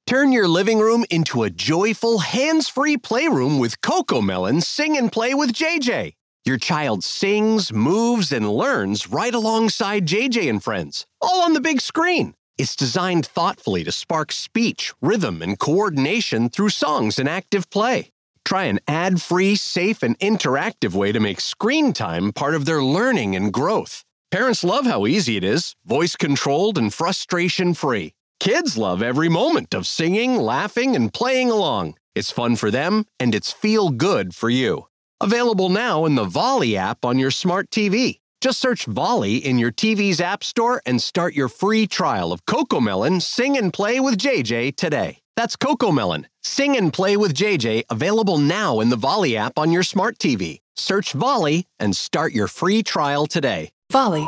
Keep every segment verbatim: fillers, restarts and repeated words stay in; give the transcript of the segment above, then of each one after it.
Turn your living room into a joyful, hands-free playroom with CoComelon Sing and Play with J J. Your child sings, moves, and learns right alongside J J and friends, all on the big screen. It's designed thoughtfully to spark speech, rhythm, and coordination through songs and active play. Try an ad-free, safe, and interactive way to make screen time part of their learning and growth. Parents love how easy it is, voice-controlled and frustration-free. Kids love every moment of singing, laughing, and playing along. It's fun for them, and it's feel-good for you. Available now in the Volley app on your smart T V. Just search Volley in your T V's app store and start your free trial of CoComelon Sing and Play with J J today. That's CoComelon Sing and Play with J J, available now in the Volley app on your smart T V. Search Volley and start your free trial today. Volley.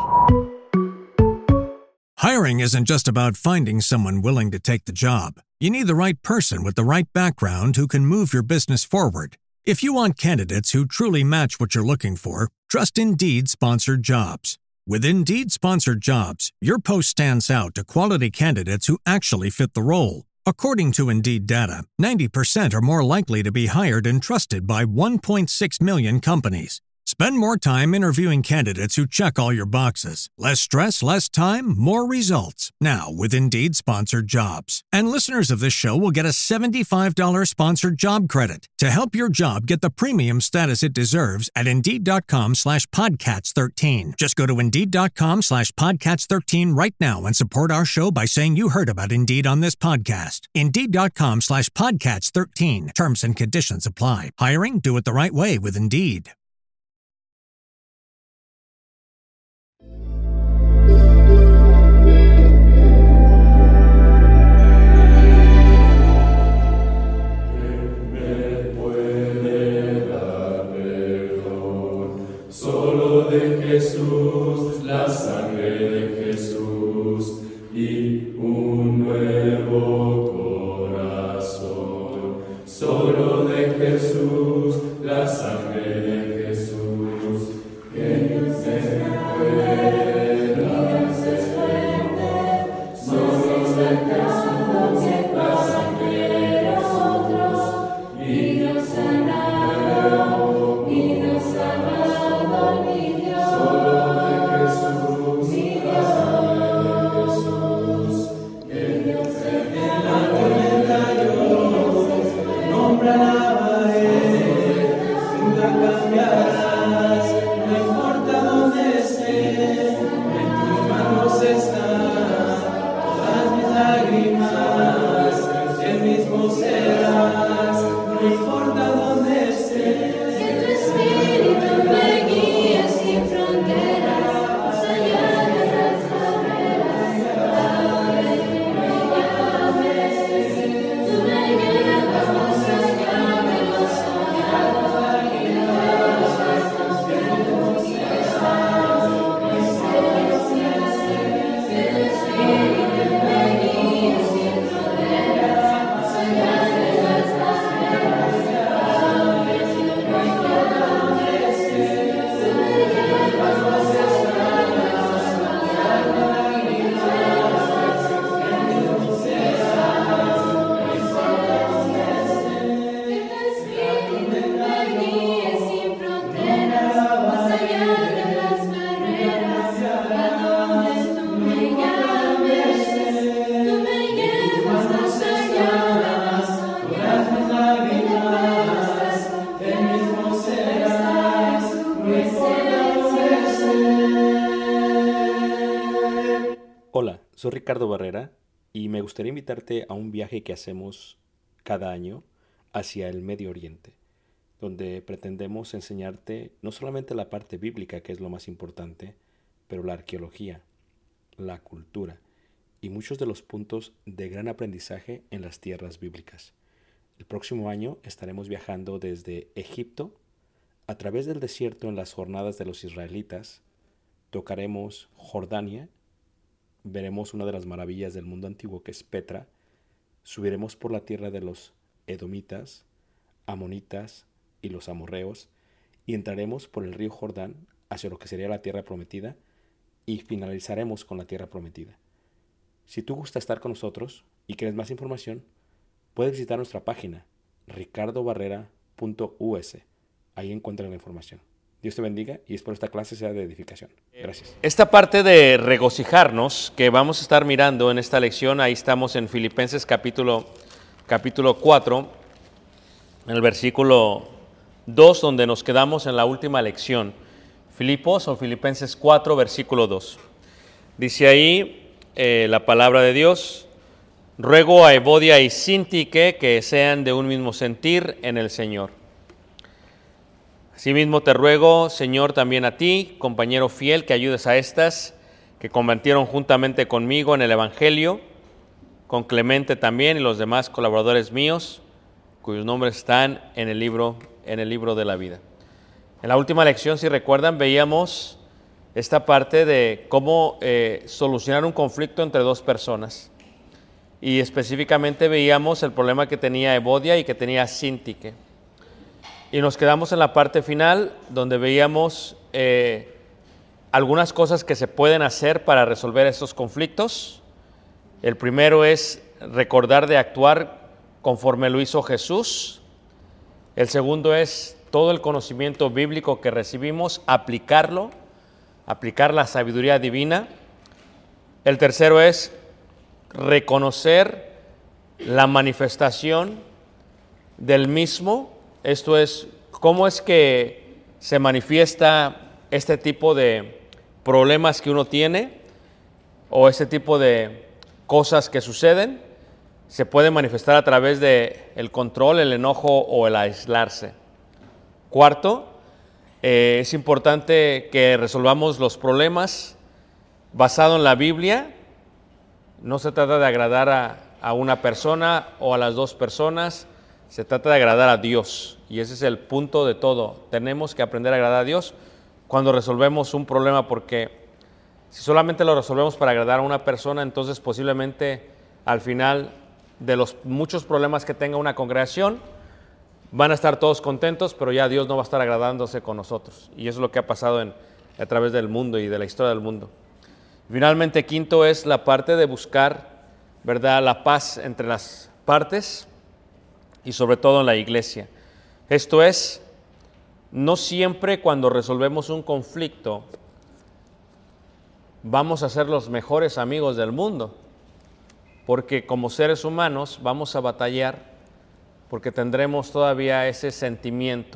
Hiring isn't just about finding someone willing to take the job. You need the right person with the right background who can move your business forward. If you want candidates who truly match what you're looking for, trust Indeed Sponsored Jobs. With Indeed Sponsored Jobs, your post stands out to quality candidates who actually fit the role. According to Indeed data, ninety percent are more likely to be hired and trusted by one point six million companies. Spend more time interviewing candidates who check all your boxes. Less stress, less time, more results. Now with Indeed Sponsored Jobs. And listeners of this show will get a seventy-five dollars sponsored job credit to help your job get the premium status it deserves at Indeed.com slash Podcats13. Just go to Indeed.com slash Podcats13 right now and support our show by saying you heard about Indeed on this podcast. Indeed.com slash Podcats13. Terms and conditions apply. Hiring? Do it the right way with Indeed. Jesús, la sangre de Jesús y un nuevo corazón. Solo de Jesús, la sangre de Jesús. Que no se pueda hacer fuerte, solo de Jesús, la sangre de nosotros. Y nos sanado, y nos amado, mi Dios. Hola, soy Ricardo Barrera y me gustaría invitarte a un viaje que hacemos cada año hacia el Medio Oriente, donde pretendemos enseñarte no solamente la parte bíblica, que es lo más importante, pero la arqueología, la cultura y muchos de los puntos de gran aprendizaje en las tierras bíblicas. El próximo año estaremos viajando desde Egipto a través del desierto en las jornadas de los israelitas, tocaremos Jordania, veremos una de las maravillas del mundo antiguo que es Petra, subiremos por la tierra de los edomitas, amonitas y los amorreos y entraremos por el río Jordán hacia lo que sería la tierra prometida y finalizaremos con la tierra prometida. Si tú gusta estar con nosotros y quieres más información, puedes visitar nuestra página ricardo barrera punto u s. Ahí encuentran la información. Dios te bendiga y espero esta clase sea de edificación. Gracias. Esta parte de regocijarnos que vamos a estar mirando en esta lección, ahí estamos en Filipenses capítulo, capítulo cuatro, en el versículo dos, donde nos quedamos en la última lección. Filipos o Filipenses cuatro, versículo dos. Dice ahí eh, la palabra de Dios: ruego a Evodia y Síntique que sean de un mismo sentir en el Señor. Asimismo te ruego, Señor, también a ti, compañero fiel, que ayudes a estas que combatieron juntamente conmigo en el Evangelio, con Clemente también y los demás colaboradores míos, cuyos nombres están en el libro, en el libro de la vida. En la última lección, si recuerdan, veíamos esta parte de cómo eh, solucionar un conflicto entre dos personas. Y específicamente veíamos el problema que tenía Evodia y que tenía Síntique. Y nos quedamos en la parte final donde veíamos eh, algunas cosas que se pueden hacer para resolver estos conflictos. El primero es recordar de actuar conforme lo hizo Jesús. El segundo es todo el conocimiento bíblico que recibimos, aplicarlo, aplicar la sabiduría divina. El tercero es reconocer la manifestación del mismo. Esto es, ¿cómo es que se manifiesta este tipo de problemas que uno tiene o este tipo de cosas que suceden? Se puede manifestar a través de el control, el enojo o el aislarse. Cuarto, eh, es importante que resolvamos los problemas basado en la Biblia. No se trata de agradar a, a una persona o a las dos personas. Se trata de agradar a Dios, y ese es el punto de todo. Tenemos que aprender a agradar a Dios cuando resolvemos un problema, porque si solamente lo resolvemos para agradar a una persona, entonces posiblemente al final de los muchos problemas que tenga una congregación, van a estar todos contentos, pero ya Dios no va a estar agradándose con nosotros. Y eso es lo que ha pasado en, a través del mundo y de la historia del mundo. Finalmente, quinto es la parte de buscar, ¿verdad?, la paz entre las partes, y sobre todo en la iglesia. Esto es, no siempre cuando resolvemos un conflicto vamos a ser los mejores amigos del mundo, porque como seres humanos vamos a batallar, porque tendremos todavía ese sentimiento.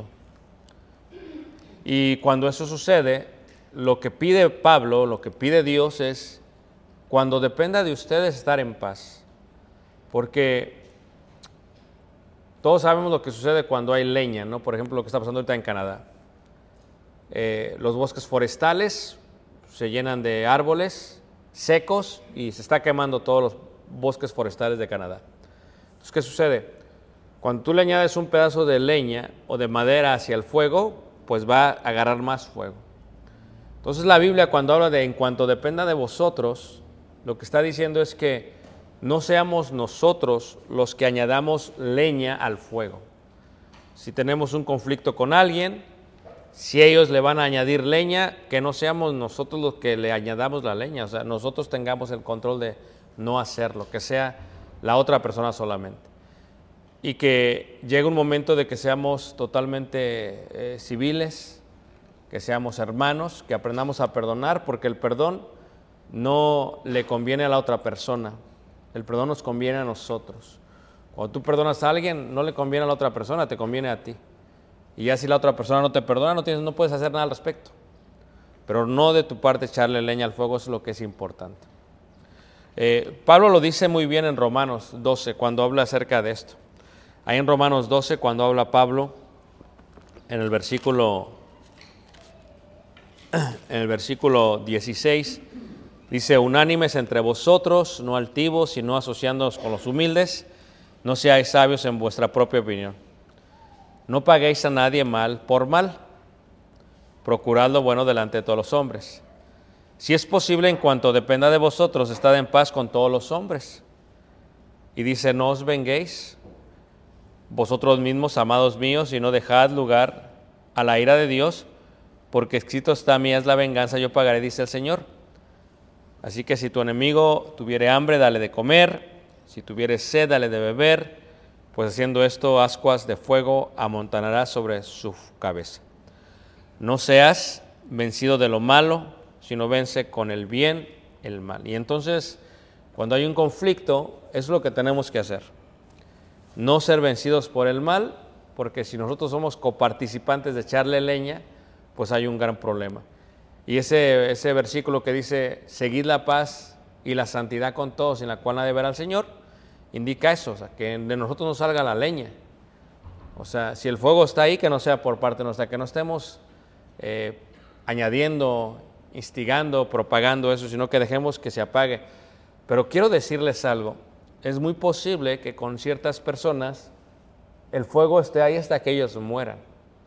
Y cuando eso sucede, lo que pide Pablo, lo que pide Dios es, cuando dependa de ustedes, estar en paz, porque todos sabemos lo que sucede cuando hay leña, ¿no? Por ejemplo, lo que está pasando ahorita en Canadá. Eh, los bosques forestales se llenan de árboles secos y se está quemando todos los bosques forestales de Canadá. Entonces, ¿qué sucede? Cuando tú le añades un pedazo de leña o de madera hacia el fuego, pues va a agarrar más fuego. Entonces, la Biblia, cuando habla de en cuanto dependa de vosotros, lo que está diciendo es que no seamos nosotros los que añadamos leña al fuego. Si tenemos un conflicto con alguien, si ellos le van a añadir leña, que no seamos nosotros los que le añadamos la leña. O sea, nosotros tengamos el control de no hacerlo, que sea la otra persona solamente. Y que llegue un momento de que seamos totalmente eh, civiles, que seamos hermanos, que aprendamos a perdonar, porque el perdón no le conviene a la otra persona. El perdón nos conviene a nosotros. Cuando tú perdonas a alguien, no le conviene a la otra persona, te conviene a ti. Y ya si la otra persona no te perdona, no, tienes, no puedes hacer nada al respecto. Pero no de tu parte echarle leña al fuego, es lo que es importante. Eh, Pablo lo dice muy bien en Romanos doce, cuando habla acerca de esto. Ahí en Romanos doce, cuando habla Pablo, en el versículo, en el versículo dieciséis, dice: unánimes entre vosotros, no altivos, sino asociándoos con los humildes, no seáis sabios en vuestra propia opinión. No paguéis a nadie mal por mal, procurad lo bueno delante de todos los hombres. Si es posible, en cuanto dependa de vosotros, estad en paz con todos los hombres. Y dice: no os venguéis vosotros mismos, amados míos, y no dejad lugar a la ira de Dios, porque escrito está: mía es la venganza, yo pagaré, dice el Señor. Así que si tu enemigo tuviere hambre, dale de comer; si tuviere sed, dale de beber; pues haciendo esto, ascuas de fuego amontonará sobre su cabeza. No seas vencido de lo malo, sino vence con el bien el mal. Y entonces, cuando hay un conflicto, es lo que tenemos que hacer. No ser vencidos por el mal, porque si nosotros somos coparticipantes de echarle leña, pues hay un gran problema. Y ese, ese versículo que dice, seguid la paz y la santidad con todos, en la cual nadie verá al Señor, indica eso, o sea, que de nosotros no salga la leña. O sea, si el fuego está ahí, que no sea por parte nuestra, que no estemos eh, añadiendo, instigando, propagando eso, sino que dejemos que se apague. Pero quiero decirles algo, es muy posible que con ciertas personas el fuego esté ahí hasta que ellos mueran.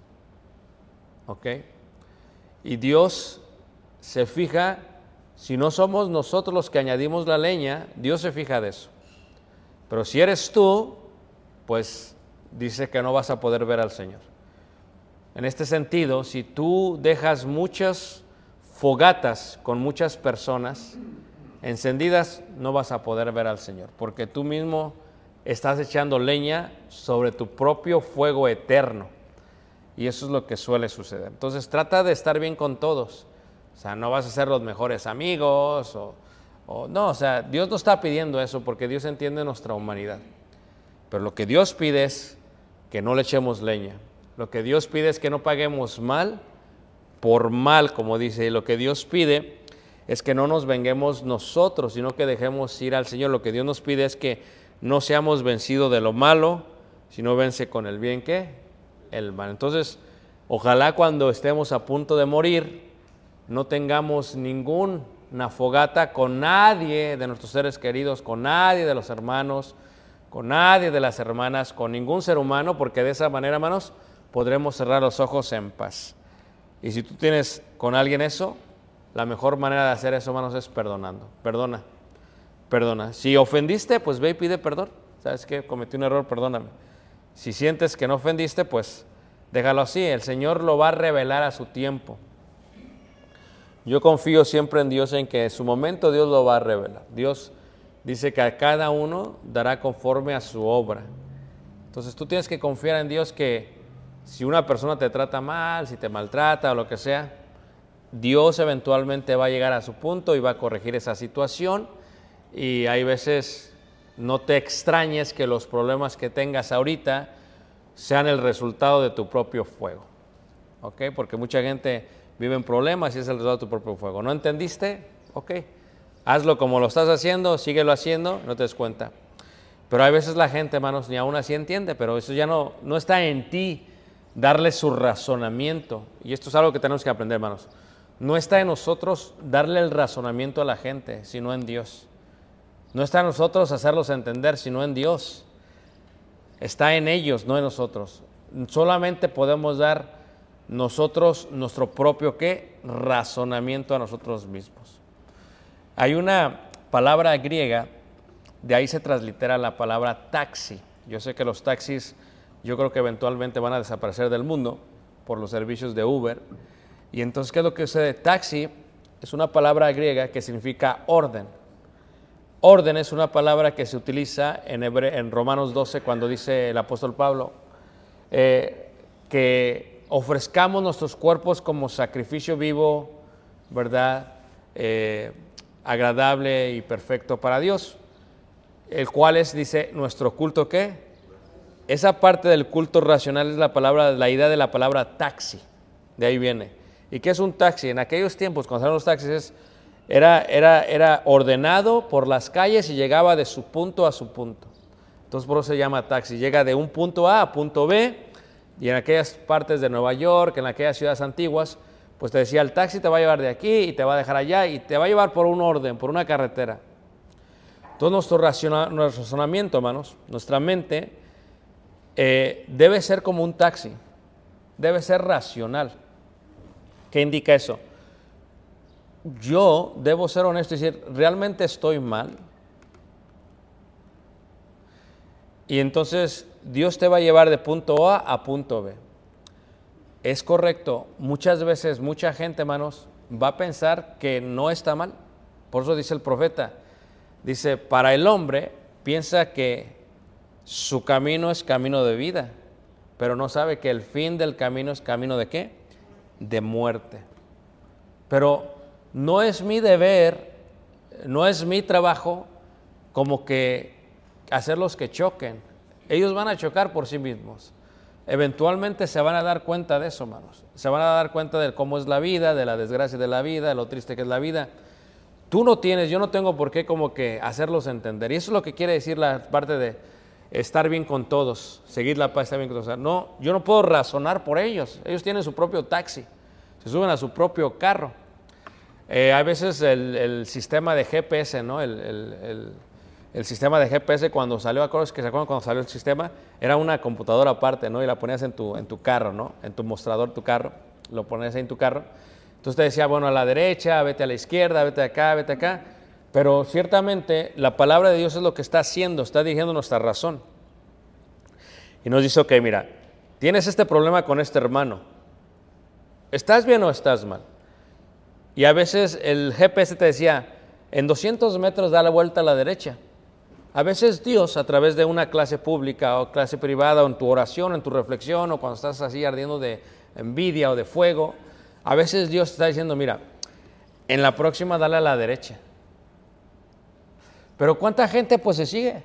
¿Ok? Y Dios se fija, si no somos nosotros los que añadimos la leña, Dios se fija de eso. Pero si eres tú, pues dice que no vas a poder ver al Señor. En este sentido, si tú dejas muchas fogatas con muchas personas encendidas, no vas a poder ver al Señor, porque tú mismo estás echando leña sobre tu propio fuego eterno. Y eso es lo que suele suceder. Entonces trata de estar bien con todos. O sea, no vas a ser los mejores amigos o, o no, o sea, Dios no está pidiendo eso porque Dios entiende nuestra humanidad. Pero lo que Dios pide es que no le echemos leña. Lo que Dios pide es que no paguemos mal por mal, como dice. Y lo que Dios pide es que no nos venguemos nosotros, sino que dejemos ir al Señor. Lo que Dios nos pide es que no seamos vencidos de lo malo, sino vence con el bien, ¿qué? El mal. Entonces, ojalá cuando estemos a punto de morir, no tengamos ninguna fogata con nadie de nuestros seres queridos, con nadie de los hermanos, con nadie de las hermanas, con ningún ser humano, porque de esa manera, hermanos, podremos cerrar los ojos en paz. Y si tú tienes con alguien eso, la mejor manera de hacer eso, hermanos, es perdonando. Perdona, perdona. Si ofendiste, pues ve y pide perdón. ¿Sabes qué? Cometí un error, perdóname. Si sientes que no ofendiste, pues déjalo así. El Señor lo va a revelar a su tiempo. Yo confío siempre en Dios, en que en su momento Dios lo va a revelar. Dios dice que a cada uno dará conforme a su obra. Entonces tú tienes que confiar en Dios, que si una persona te trata mal, si te maltrata o lo que sea, Dios eventualmente va a llegar a su punto y va a corregir esa situación. Y hay veces, no te extrañes que los problemas que tengas ahorita sean el resultado de tu propio fuego. ¿Ok? Porque mucha gente vive en problemas y es el resultado de tu propio fuego. ¿No entendiste? Ok. Hazlo como lo estás haciendo, síguelo haciendo, no te des cuenta. Pero hay veces la gente, hermanos, ni aún así entiende, pero eso ya no, no está en ti darle su razonamiento. Y esto es algo que tenemos que aprender, hermanos. No está en nosotros darle el razonamiento a la gente, sino en Dios. No está en nosotros hacerlos entender, sino en Dios. Está en ellos, no en nosotros. Solamente podemos dar nosotros nuestro propio, ¿qué? Razonamiento a nosotros mismos. Hay una palabra griega, de ahí se translitera la palabra taxi. Yo sé que los taxis, yo creo que eventualmente van a desaparecer del mundo por los servicios de Uber. Y entonces, ¿qué es lo que sucede? Taxi es una palabra griega que significa orden. Orden es una palabra que se utiliza en, Hebre, en Romanos doce, cuando dice el apóstol Pablo eh, que ofrezcamos nuestros cuerpos como sacrificio vivo, ¿verdad? Eh, agradable y perfecto para Dios, el cual es, dice, nuestro culto, ¿qué? Esa parte del culto racional es la palabra, la idea de la palabra taxi, de ahí viene. ¿Y qué es un taxi? En aquellos tiempos, cuando eran los taxis, era, era, era ordenado por las calles y llegaba de su punto a su punto. Entonces por eso se llama taxi. Llega de un punto A a punto B, y en aquellas partes de Nueva York, en aquellas ciudades antiguas, pues te decía, el taxi te va a llevar de aquí y te va a dejar allá y te va a llevar por un orden, por una carretera. Todo nuestro, raciona, nuestro razonamiento, hermanos, nuestra mente eh, debe ser como un taxi, debe ser racional. ¿Qué indica eso? Yo debo ser honesto y decir, ¿realmente estoy mal? Y entonces Dios te va a llevar de punto A a punto B. Es correcto, muchas veces mucha gente, hermanos, va a pensar que no está mal. Por eso dice el profeta, dice, para el hombre piensa que Su camino es camino de vida, pero no sabe que el fin del camino es camino de ¿qué? De muerte. Pero no es mi deber, no es mi trabajo como que hacerlos que choquen. Ellos van a chocar por sí mismos. Eventualmente se van a dar cuenta de eso, hermanos. Se van a dar cuenta de cómo es la vida, de la desgracia de la vida, de lo triste que es la vida. Tú no tienes, yo no tengo por qué como que hacerlos entender. Y eso es lo que quiere decir la parte de estar bien con todos, seguir la paz, estar bien con todos. No, yo no puedo razonar por ellos. Ellos tienen su propio taxi, se suben a su propio carro. Eh, a veces el, el sistema de G P S, ¿no? El, el, el, el sistema de G P S cuando salió, acuerdas que se acuerdan cuando salió el sistema, era una computadora aparte, ¿no? Y la ponías en tu, en tu carro, ¿no? En tu mostrador, tu carro, lo ponías ahí en tu carro. Entonces te decía, bueno, a la derecha, vete a la izquierda, vete acá, vete acá. Pero ciertamente la palabra de Dios es lo que está haciendo, está dirigiendo nuestra razón. Y nos dice, ok, mira, tienes este problema con este hermano. ¿Estás bien o estás mal? Y a veces el G P S te decía, en doscientos metros da la vuelta a la derecha. A veces Dios, a través de una clase pública o clase privada, o en tu oración, en tu reflexión, o cuando estás así ardiendo de envidia o de fuego, a veces Dios te está diciendo, mira, en la próxima dale a la derecha. Pero ¿cuánta gente pues se sigue?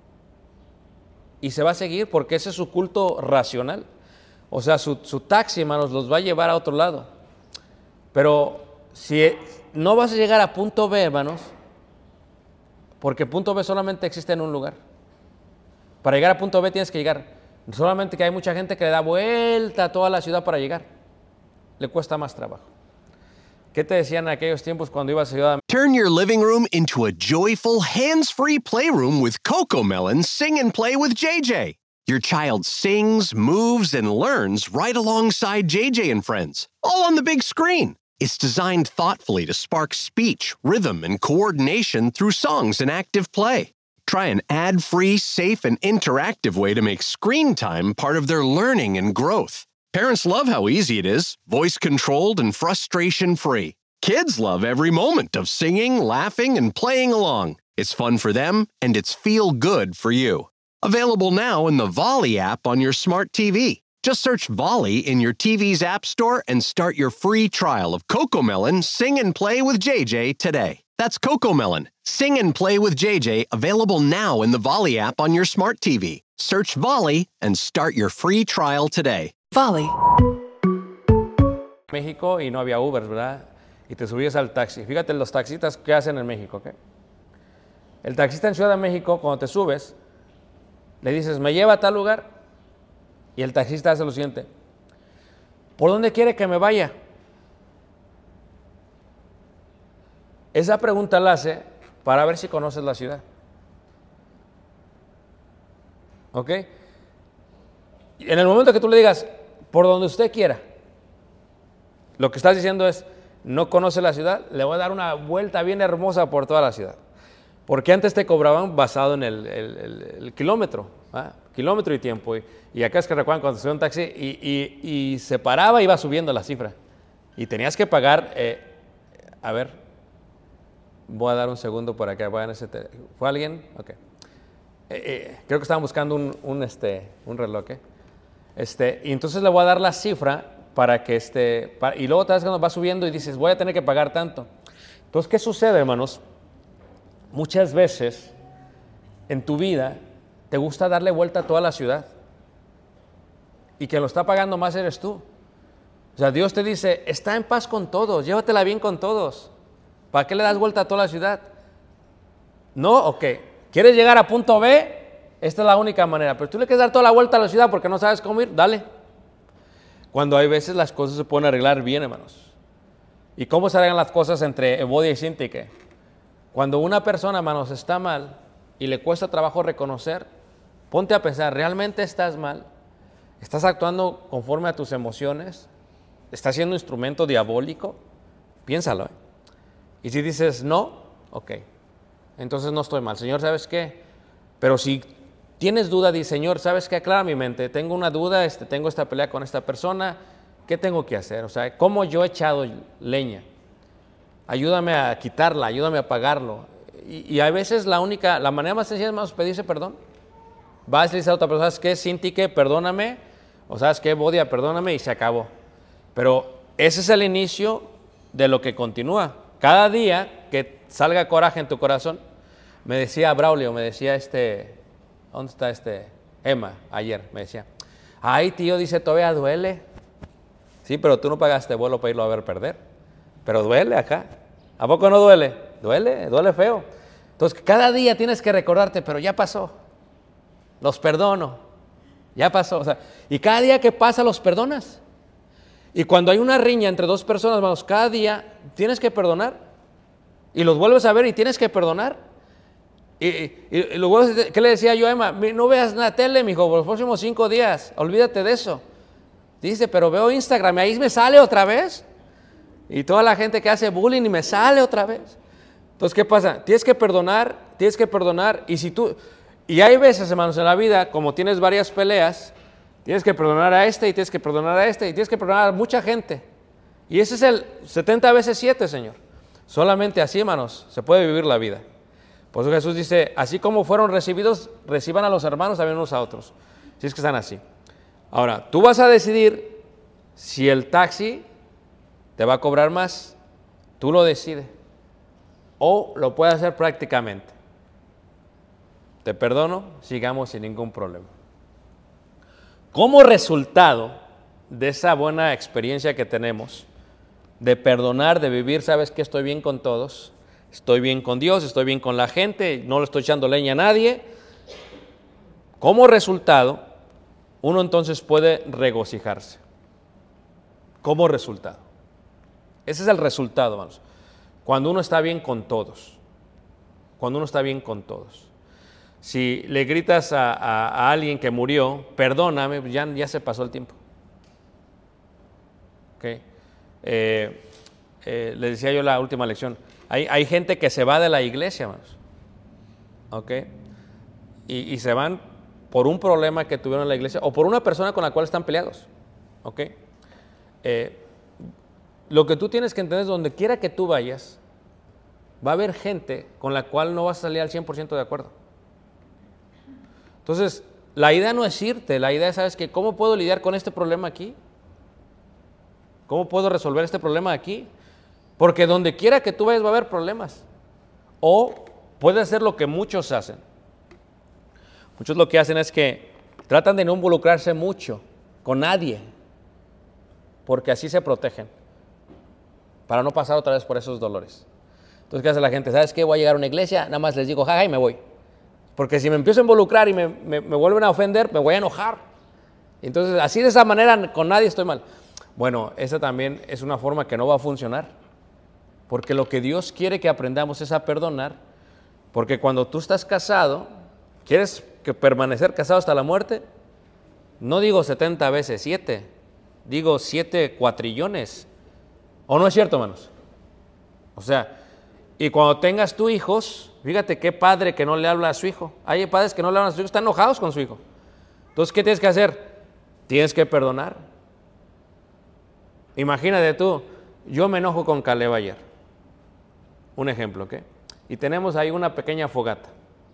Y se va a seguir porque ese es su culto racional. O sea, su, su taxi, hermanos, los va a llevar a otro lado. Pero si no vas a llegar a punto B, hermanos, porque punto B solamente existe en un lugar. Para llegar a punto B tienes que llegar. Solamente que hay mucha gente que le da vuelta a toda la ciudad para llegar. Le cuesta más trabajo. ¿Qué te decían en aquellos tiempos cuando ibas a Ciudad? Turn your living room into a joyful, hands-free playroom with CoComelon Sing and Play with J J. Your child sings, moves, and learns right alongside J J and friends, all on the big screen. It's designed thoughtfully to spark speech, rhythm, and coordination through songs and active play. Try an ad-free, safe, and interactive way to make screen time part of their learning and growth. Parents love how easy it is, voice-controlled and frustration-free. Kids love every moment of singing, laughing, and playing along. It's fun for them, and it's feel-good for you. Available now in the Volley app on your smart T V. Just search Volley in your T V's app store and start your free trial of CoComelon Sing and Play with J J today. That's CoComelon Sing and Play with J J, available now in the Volley app on your smart T V. Search Volley and start your free trial today. Volley. México y no había Uber, ¿verdad? Y te subías al taxi. Fíjate los taxistas que hacen en México, ¿ok? El taxista en Ciudad de México, cuando te subes, le dices, ¿me lleva a tal lugar? Y el taxista hace lo siguiente, ¿por dónde quiere que me vaya? Esa pregunta la hace para ver si conoces la ciudad. ¿Ok? Y en el momento que tú le digas, por donde usted quiera, lo que estás diciendo es, no conoce la ciudad, le voy a dar una vuelta bien hermosa por toda la ciudad. Porque antes te cobraban basado en el, el, el, el kilómetro, ¿ah? kilómetro y tiempo. Y, y acá es que recuerdan cuando se subía un taxi y, y, y se paraba y iba subiendo la cifra. Y tenías que pagar, eh, a ver, voy a dar un segundo para que vayan ese... Te ¿Fue alguien? Ok. Eh, eh, creo que estaban buscando un, un, este, un reloj, ¿eh? Este, y entonces le voy a dar la cifra para que este... Para, y luego te das cuando va subiendo y dices, voy a tener que pagar tanto. Entonces, ¿qué sucede, hermanos? Muchas veces en tu vida te gusta darle vuelta a toda la ciudad y que lo está pagando más eres tú. O sea, Dios te dice, está en paz con todos, llévatela bien con todos. ¿Para qué le das vuelta a toda la ciudad? No, ok. ¿Quieres llegar a punto B? Esta es la única manera. Pero tú le quieres dar toda la vuelta a la ciudad porque no sabes cómo ir, dale. Cuando hay veces las cosas se pueden arreglar bien, hermanos. ¿Y cómo se arreglan las cosas entre Evodia y Sintique? Cuando una persona, hermanos, está mal y le cuesta trabajo reconocer, ponte a pensar, ¿realmente estás mal? ¿Estás actuando conforme a tus emociones? ¿Estás siendo un instrumento diabólico? Piénsalo, ¿eh? Y si dices no, ok, entonces no estoy mal. Señor, ¿sabes qué? Pero si tienes duda, di, Señor, ¿sabes qué? Aclara mi mente. Tengo una duda, este, tengo esta pelea con esta persona. ¿Qué tengo que hacer? O sea, ¿cómo yo he echado leña? Ayúdame a quitarla, ayúdame a apagarlo. Y, y a veces la única, la manera más sencilla es más pedirse perdón. Vas y le dices a otra persona, ¿sabes qué? Sintique, perdóname. O ¿sabes qué? Bodia, perdóname, y se acabó. Pero ese es el inicio de lo que continúa. Cada día que salga coraje en tu corazón, me decía Braulio, me decía este, ¿dónde está este? Emma, ayer, me decía, ay tío, dice, todavía duele. Sí, pero tú no pagaste vuelo para irlo a ver perder. Pero duele acá. ¿A poco no duele? Duele, duele feo. Entonces, cada día tienes que recordarte, pero ya pasó. Los perdono. Ya pasó. O sea, y cada día que pasa los perdonas. Y cuando hay una riña entre dos personas, vamos, cada día tienes que perdonar. Y los vuelves a ver y tienes que perdonar. Y, y, y luego, ¿qué le decía yo a Emma? No veas la tele, mijo, por los próximos cinco días. Olvídate de eso. Dice, pero veo Instagram y ahí me sale otra vez. Y toda la gente que hace bullying y me sale otra vez. Entonces, ¿qué pasa? Tienes que perdonar, tienes que perdonar. Y si tú, y hay veces, hermanos, en la vida, como tienes varias peleas, tienes que perdonar a este y tienes que perdonar a este y tienes que perdonar a mucha gente. Y ese es el setenta veces siete, Señor. Solamente así, hermanos, se puede vivir la vida. Por eso Jesús dice, así como fueron recibidos, reciban a los hermanos también unos a otros. Si es que están así. Ahora, tú vas a decidir si el taxi te va a cobrar más, tú lo decides. O lo puedes hacer prácticamente. Te perdono, sigamos sin ningún problema. Como resultado de esa buena experiencia que tenemos, de perdonar, de vivir, sabes que estoy bien con todos, estoy bien con Dios, estoy bien con la gente, no le estoy echando leña a nadie. Como resultado, uno entonces puede regocijarse. Como resultado. Ese es el resultado, hermanos. Cuando uno está bien con todos. Cuando uno está bien con todos. Si le gritas a, a, a alguien que murió, perdóname, ya, ya se pasó el tiempo. Okay. Eh, eh, les decía yo la última lección. Hay, hay gente que se va de la iglesia, hermanos. Okay. Y, y se van por un problema que tuvieron en la iglesia o por una persona con la cual están peleados. Okay. Eh, Lo que tú tienes que entender es donde quiera que tú vayas, va a haber gente con la cual no vas a salir al cien por ciento de acuerdo. Entonces, la idea no es irte, la idea es, ¿sabes qué? ¿Cómo puedo lidiar con este problema aquí? ¿Cómo puedo resolver este problema aquí? Porque donde quiera que tú vayas va a haber problemas. O puede hacer lo que muchos hacen. Muchos lo que hacen es que tratan de no involucrarse mucho con nadie, porque así se protegen, para no pasar otra vez por esos dolores. Entonces, ¿qué hace la gente? ¿Sabes qué? Voy a llegar a una iglesia, nada más les digo jaja y me voy. Porque si me empiezo a involucrar y me, me, me vuelven a ofender, me voy a enojar. Entonces, así de esa manera, con nadie estoy mal. Bueno, esa también es una forma que no va a funcionar. Porque lo que Dios quiere que aprendamos es a perdonar. Porque cuando tú estás casado, ¿quieres que permanecer casado hasta la muerte? No digo setenta veces siete, digo siete cuatrillones. ¿O no es cierto, hermanos? O sea, y cuando tengas tú hijos, fíjate qué padre que no le habla a su hijo. Hay padres que no le hablan a su hijo, están enojados con su hijo. Entonces, ¿qué tienes que hacer? Tienes que perdonar. Imagínate tú, yo me enojo con Caleb ayer. Un ejemplo, ¿ok? Y tenemos ahí una pequeña fogata.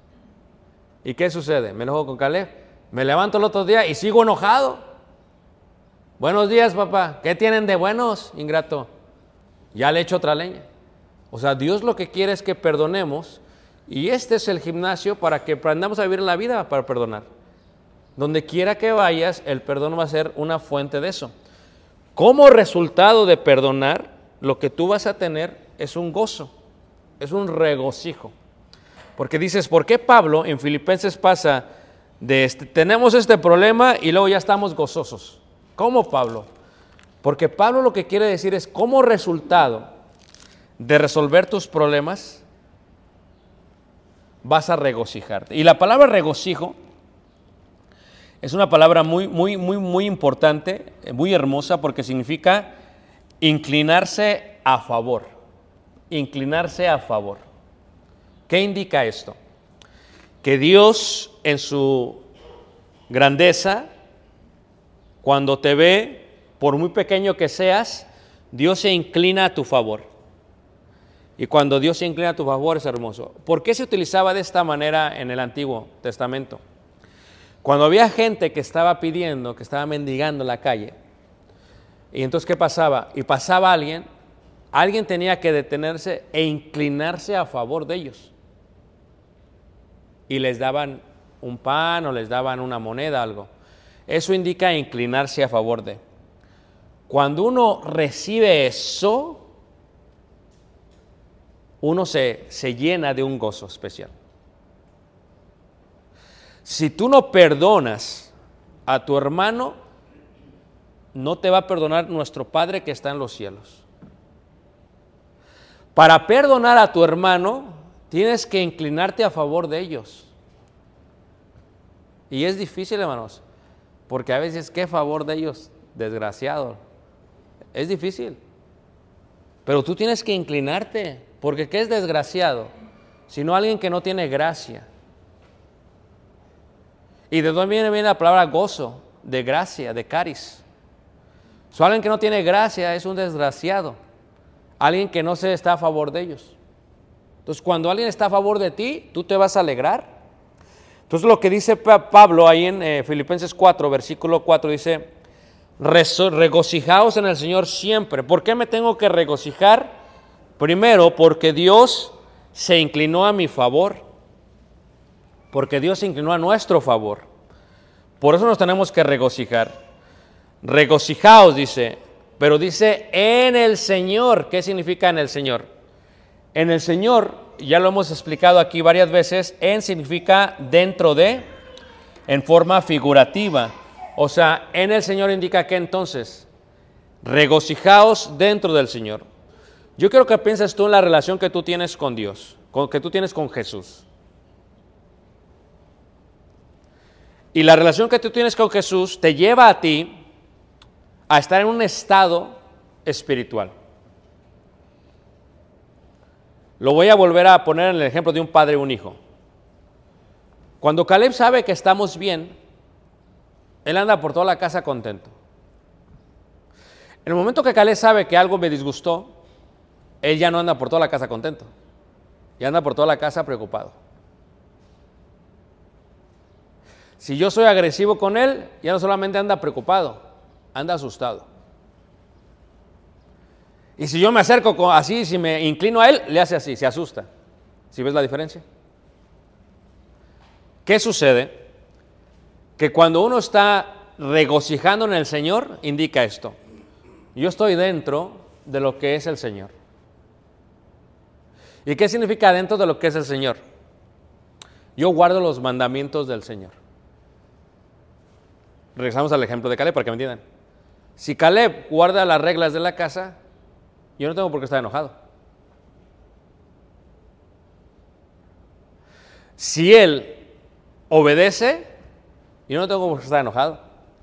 ¿Y qué sucede? Me enojo con Caleb, me levanto el otro día y sigo enojado. Buenos días, papá. ¿Qué tienen de buenos, ingrato? Ya le echo otra leña. O sea, Dios lo que quiere es que perdonemos, y este es el gimnasio para que aprendamos a vivir en la vida para perdonar. Donde quiera que vayas, el perdón va a ser una fuente de eso. Como resultado de perdonar, lo que tú vas a tener es un gozo, es un regocijo. Porque dices, ¿por qué Pablo en Filipenses pasa de este, tenemos este problema y luego ya estamos gozosos? ¿Cómo, Pablo? Porque Pablo lo que quiere decir es, como resultado de resolver tus problemas, vas a regocijarte. Y la palabra regocijo es una palabra muy, muy, muy, muy importante, muy hermosa, porque significa inclinarse a favor. Inclinarse a favor. ¿Qué indica esto? Que Dios, en su grandeza, cuando te ve, por muy pequeño que seas, Dios se inclina a tu favor. Y cuando Dios se inclina a tu favor es hermoso. ¿Por qué se utilizaba de esta manera en el Antiguo Testamento? Cuando había gente que estaba pidiendo, que estaba mendigando en la calle, y entonces ¿qué pasaba? Y pasaba alguien, alguien tenía que detenerse e inclinarse a favor de ellos. Y les daban un pan o les daban una moneda, algo. Eso indica inclinarse a favor de. Cuando uno recibe eso, uno se, se llena de un gozo especial. Si tú no perdonas a tu hermano, no te va a perdonar nuestro Padre que está en los cielos. Para perdonar a tu hermano, tienes que inclinarte a favor de ellos. Y es difícil, hermanos, porque a veces, ¿qué favor de ellos? Desgraciado. Es difícil. Pero tú tienes que inclinarte, porque ¿qué es desgraciado? Sino alguien que no tiene gracia. ¿Y de dónde viene, viene la palabra gozo? De gracia, de caris. So, alguien que no tiene gracia es un desgraciado. Alguien que no se está a favor de ellos. Entonces, cuando alguien está a favor de ti, tú te vas a alegrar. Entonces, lo que dice Pablo ahí en eh, Filipenses cuatro, versículo cuatro, dice, regocijaos en el Señor siempre. ¿Por qué me tengo que regocijar? Primero, porque Dios se inclinó a mi favor. Porque Dios se inclinó a nuestro favor. Por eso nos tenemos que regocijar. Regocijaos, dice, pero dice en el Señor. ¿Qué significa en el Señor? En el Señor, ya lo hemos explicado aquí varias veces, en significa dentro de, en forma figurativa. O sea, en el Señor indica que entonces, regocijaos dentro del Señor. Yo quiero que pienses tú en la relación que tú tienes con Dios, con, que tú tienes con Jesús. Y la relación que tú tienes con Jesús te lleva a ti a estar en un estado espiritual. Lo voy a volver a poner en el ejemplo de un padre y un hijo. Cuando Caleb sabe que estamos bien, él anda por toda la casa contento. En el momento que Caleb sabe que algo me disgustó, él ya no anda por toda la casa contento. Ya anda por toda la casa preocupado. Si yo soy agresivo con él, ya no solamente anda preocupado, anda asustado. Y si yo me acerco así, si me inclino a él, le hace así, se asusta. ¿Sí ves la diferencia? ¿Qué sucede? Que cuando uno está regocijando en el Señor, indica esto. Yo estoy dentro de lo que es el Señor. ¿Y qué significa dentro de lo que es el Señor? Yo guardo los mandamientos del Señor. Regresamos al ejemplo de Caleb para que me entiendan. Si Caleb guarda las reglas de la casa, yo no tengo por qué estar enojado. Si él obedece, yo no tengo por qué estar enojado.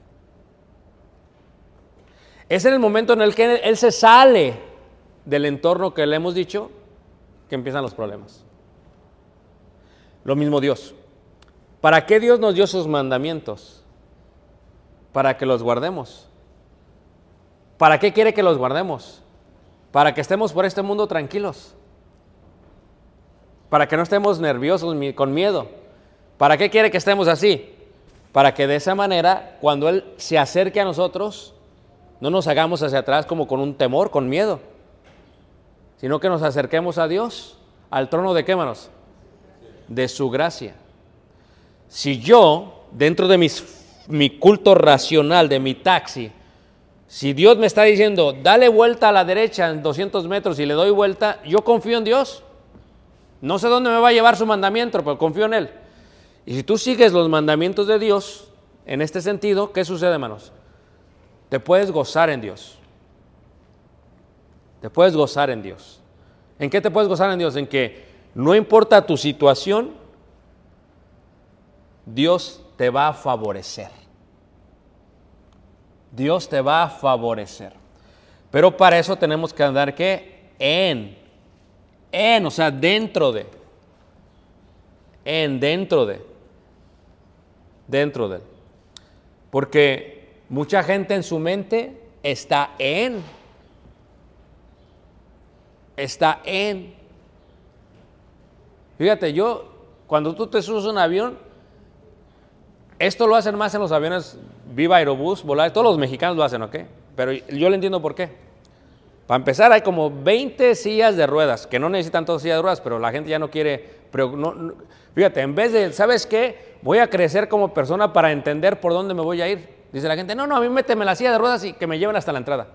Es en el momento en el que él se sale del entorno que le hemos dicho que empiezan los problemas. Lo mismo Dios. ¿Para qué Dios nos dio sus mandamientos? Para que los guardemos. ¿Para qué quiere que los guardemos? Para que estemos por este mundo tranquilos. Para que no estemos nerviosos, con miedo. ¿Para qué quiere que estemos así? Para que de esa manera, cuando Él se acerque a nosotros, no nos hagamos hacia atrás como con un temor, con miedo, sino que nos acerquemos a Dios, al trono de qué, manos? De su gracia. Si yo, dentro de mis mi culto racional, de mi taxi, si Dios me está diciendo, dale vuelta a la derecha en doscientos metros y le doy vuelta, yo confío en Dios. No sé dónde me va a llevar su mandamiento, pero confío en Él. Y si tú sigues los mandamientos de Dios, en este sentido, ¿qué sucede, hermanos? Te puedes gozar en Dios. Te puedes gozar en Dios. ¿En qué te puedes gozar en Dios? En que no importa tu situación, Dios te va a favorecer. Dios te va a favorecer. Pero para eso tenemos que andar ¿qué? En. En, o sea, dentro de. En, dentro de. Dentro de. Porque mucha gente en su mente está en. Está en. Fíjate, yo, cuando tú te subes a un avión, Esto lo hacen más en los aviones Viva Aerobús, Volaris, todos los mexicanos lo hacen, ¿ok? Pero yo le entiendo por qué. Para empezar, hay como veinte sillas de ruedas, que no necesitan todas sillas de ruedas, pero la gente ya no quiere, pero no, no, fíjate, en vez de, ¿sabes qué? Voy a crecer como persona para entender por dónde me voy a ir. Dice la gente, no, no, a mí méteme la silla de ruedas y que me lleven hasta la entrada.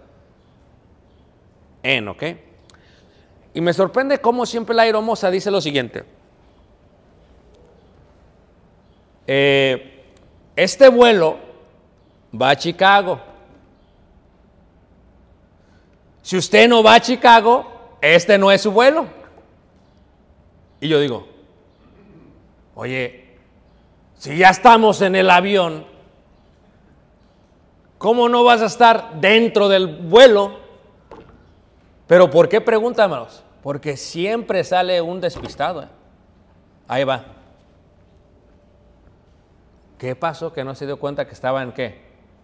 En, ¿ok? Y me sorprende cómo siempre la aeromoza dice lo siguiente. Eh, este vuelo va a Chicago. Si usted no va a Chicago, este no es su vuelo. Y yo digo, oye, si ya estamos en el avión, ¿cómo no vas a estar dentro del vuelo? Pero ¿por qué? Pregúntamelos. Porque siempre sale un despistado. ¿eh? Ahí va. ¿Qué pasó? Que no se dio cuenta que estaba en qué.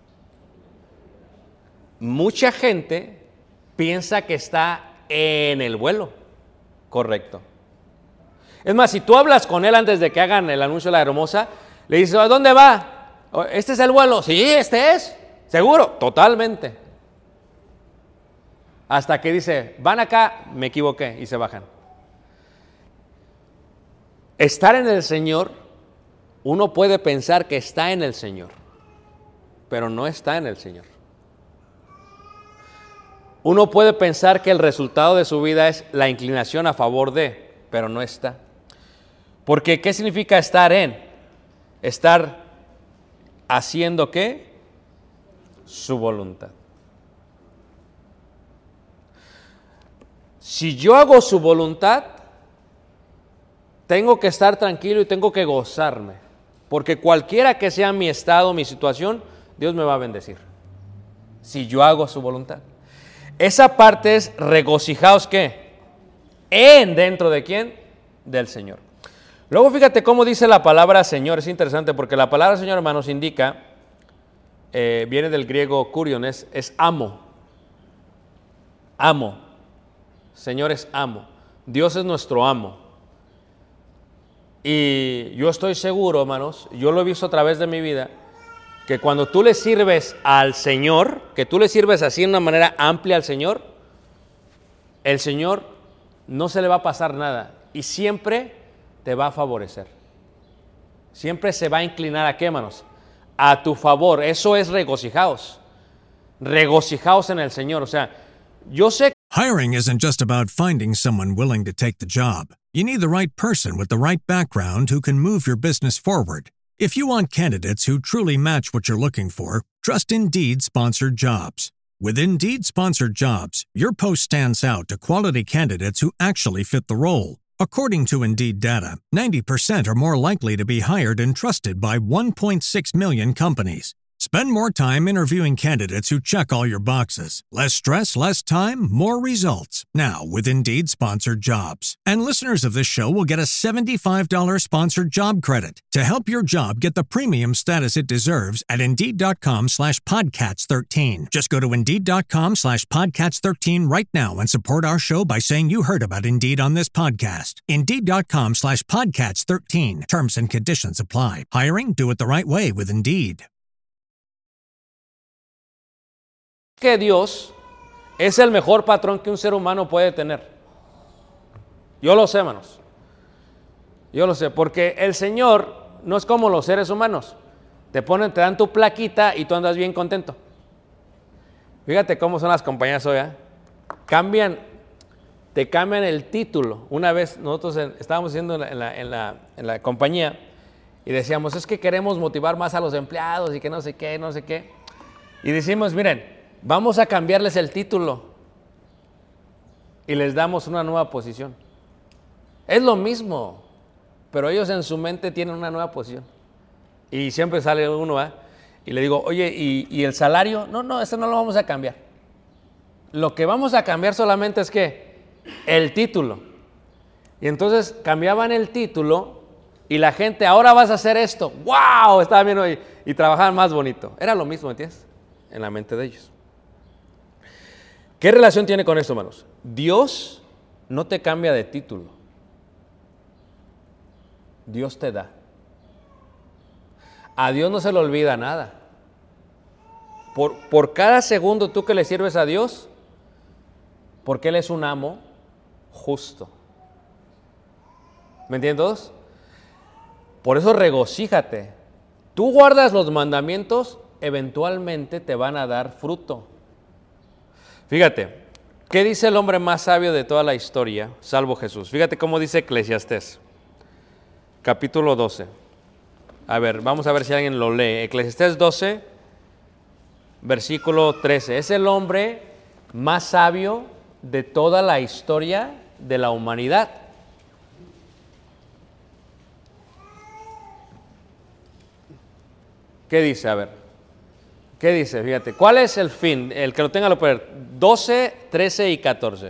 Mucha gente piensa que está en el vuelo. Correcto. Es más, si tú hablas con él antes de que hagan el anuncio de la hermosa, le dices, ¿a dónde va? ¿Este es el vuelo? Sí, este es. ¿Seguro? Totalmente. Hasta que dice, van acá, me equivoqué, y se bajan. Estar en el Señor, uno puede pensar que está en el Señor, pero no está en el Señor. Uno puede pensar que el resultado de su vida es la inclinación a favor de, pero no está. Porque, ¿qué significa estar en? Estar haciendo ¿qué? Su voluntad. Si yo hago su voluntad, tengo que estar tranquilo y tengo que gozarme, porque cualquiera que sea mi estado, mi situación, Dios me va a bendecir, si yo hago su voluntad. Esa parte es regocijaos, ¿qué? En, ¿dentro de quién? Del Señor. Luego fíjate cómo dice la palabra Señor, es interesante, porque la palabra Señor, hermanos, indica, eh, viene del griego kurion, es, es amo, amo. Señor es amo. Dios es nuestro amo. Y yo estoy seguro, hermanos, yo lo he visto a través de mi vida, que cuando tú le sirves al Señor, que tú le sirves así de una manera amplia al Señor, el Señor no se le va a pasar nada y siempre te va a favorecer. Siempre se va a inclinar a qué, hermanos? A tu favor. Eso es regocijaos. Regocijaos en el Señor. O sea, yo sé. Hiring isn't just about finding someone willing to take the job. You need the right person with the right background who can move your business forward. If you want candidates who truly match what you're looking for, trust Indeed Sponsored Jobs. With Indeed Sponsored Jobs, your post stands out to quality candidates who actually fit the role. According to Indeed data, ninety percent are more likely to be hired and trusted by one point six million companies. Spend more time interviewing candidates who check all your boxes. Less stress, less time, more results. Now, with Indeed Sponsored Jobs. And listeners of this show will get a seventy-five dollars sponsored job credit to help your job get the premium status it deserves at Indeed.com slash Podcats 13. Just go to Indeed.com slash Podcats 13 right now and support our show by saying you heard about Indeed on this podcast. Indeed.com slash Podcats 13. Terms and conditions apply. Hiring? Do it the right way with Indeed. Que Dios es el mejor patrón que un ser humano puede tener. Yo lo sé, hermanos. Yo lo sé, porque el Señor no es como los seres humanos. Te ponen, te dan tu plaquita y tú andas bien contento. Fíjate cómo son las compañías hoy, ¿eh? Cambian, te cambian el título. Una vez nosotros en, estábamos haciendo en la, en, la, en, la, en la compañía y decíamos, es que queremos motivar más a los empleados y que no sé qué, no sé qué. Y decimos, miren, vamos a cambiarles el título y les damos una nueva posición. Es lo mismo, pero ellos en su mente tienen una nueva posición. Y siempre sale uno, ¿eh? Y le digo, oye, ¿y, ¿y el salario? No, no, eso no lo vamos a cambiar. Lo que vamos a cambiar solamente es que el título. Y entonces cambiaban el título y la gente, ahora vas a hacer esto. ¡Wow! Estaba bien hoy. Y trabajaban más bonito. Era lo mismo, ¿entiendes? En la mente de ellos. ¿Qué relación tiene con esto, hermanos? Dios no te cambia de título. Dios te da. A Dios no se le olvida nada. Por, por cada segundo tú que le sirves a Dios, porque Él es un amo justo. ¿Me entiendes? Por eso regocíjate. Tú guardas los mandamientos, eventualmente te van a dar fruto. Fíjate, ¿qué dice el hombre más sabio de toda la historia, salvo Jesús? Fíjate cómo dice Eclesiastés, capítulo doce. A ver, vamos a ver si alguien lo lee. Eclesiastés doce, versículo trece. Es el hombre más sabio de toda la historia de la humanidad. ¿Qué dice? A ver. ¿Qué dice? Fíjate. ¿Cuál es el fin? El que lo tenga lo puede ver. doce, trece y catorce.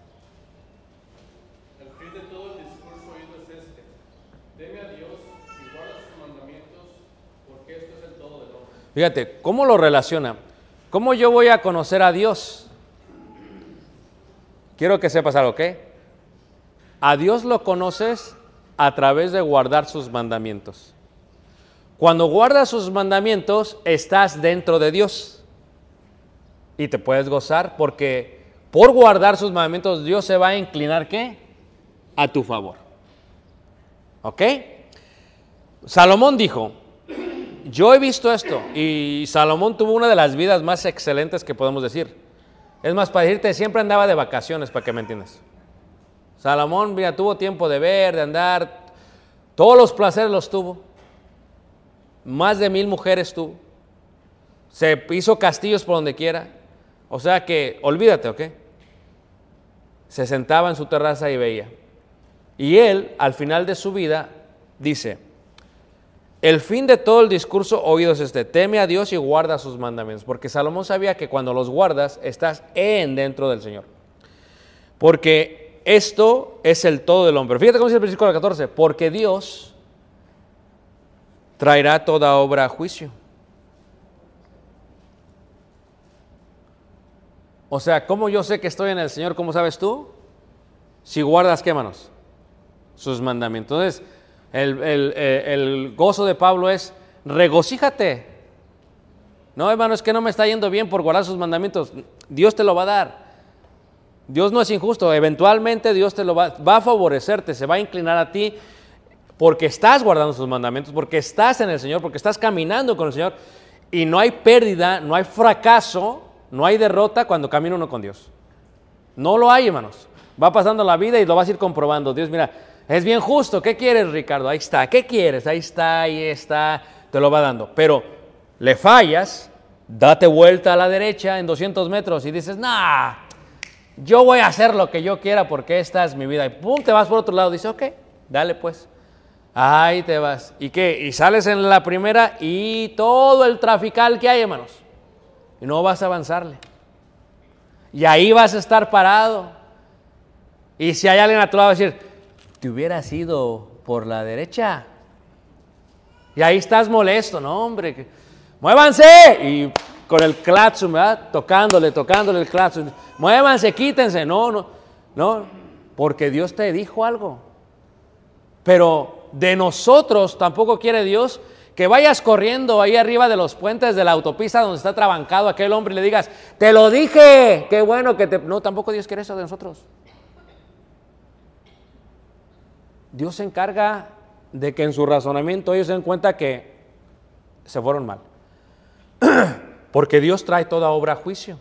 El fin de todo el discurso oído es este: teme a Dios y guarda sus mandamientos, porque esto es el todo del hombre. Fíjate, ¿cómo lo relaciona? ¿Cómo yo voy a conocer a Dios? Quiero que sepas algo, ¿ok? A Dios lo conoces a través de guardar sus mandamientos. Cuando guardas sus mandamientos, estás dentro de Dios y te puedes gozar porque por guardar sus mandamientos Dios se va a inclinar, ¿qué? A tu favor. ¿Ok? Salomón dijo, yo he visto esto, y Salomón tuvo una de las vidas más excelentes que podemos decir. Es más, para decirte, siempre andaba de vacaciones, para que me entiendas. Salomón, mira, tuvo tiempo de ver, de andar, todos los placeres los tuvo. Más de mil mujeres tuvo. Se hizo castillos por donde quiera. O sea que, olvídate, ¿ok? Se sentaba en su terraza y veía. Y él, al final de su vida, dice, el fin de todo el discurso oído es este: teme a Dios y guarda sus mandamientos. Porque Salomón sabía que cuando los guardas, estás en dentro del Señor. Porque esto es el todo del hombre. Fíjate cómo dice el versículo catorce. Porque Dios traerá toda obra a juicio. O sea, ¿cómo yo sé que estoy en el Señor? ¿Cómo sabes tú? Si guardas, ¿qué, manos? Sus mandamientos. Entonces, el, el, el gozo de Pablo es, regocíjate. No, hermano, es que no me está yendo bien por guardar sus mandamientos. Dios te lo va a dar. Dios no es injusto. Eventualmente Dios te lo va, va a favorecerte, se va a inclinar a ti, porque estás guardando sus mandamientos, porque estás en el Señor, porque estás caminando con el Señor, y no hay pérdida, no hay fracaso, no hay derrota cuando camina uno con Dios. No lo hay, hermanos. Va pasando la vida y lo vas a ir comprobando. Dios, mira, es bien justo. ¿Qué quieres, Ricardo? Ahí está. ¿Qué quieres? Ahí está, ahí está. Te lo va dando. Pero le fallas, date vuelta a la derecha en doscientos metros y dices, nah, yo voy a hacer lo que yo quiera porque esta es mi vida. Y pum, te vas por otro lado. Dice, ok, dale pues. Ahí te vas. ¿Y qué? Y sales en la primera y todo el trafical que hay, hermanos. Y no vas a avanzarle. Y ahí vas a estar parado. Y si hay alguien a tu lado, va a decir, te hubieras ido por la derecha. Y ahí estás molesto, no, hombre. ¡Muévanse! Y con el claxon, ¿verdad? Tocándole, tocándole el claxon. ¡Muévanse, quítense! No, no, no. Porque Dios te dijo algo. Pero de nosotros tampoco quiere Dios que vayas corriendo ahí arriba de los puentes de la autopista donde está trabancado aquel hombre y le digas, te lo dije, qué bueno que te... No, tampoco Dios quiere eso de nosotros. Dios se encarga de que en su razonamiento ellos se den cuenta que se fueron mal. Porque Dios trae toda obra a juicio.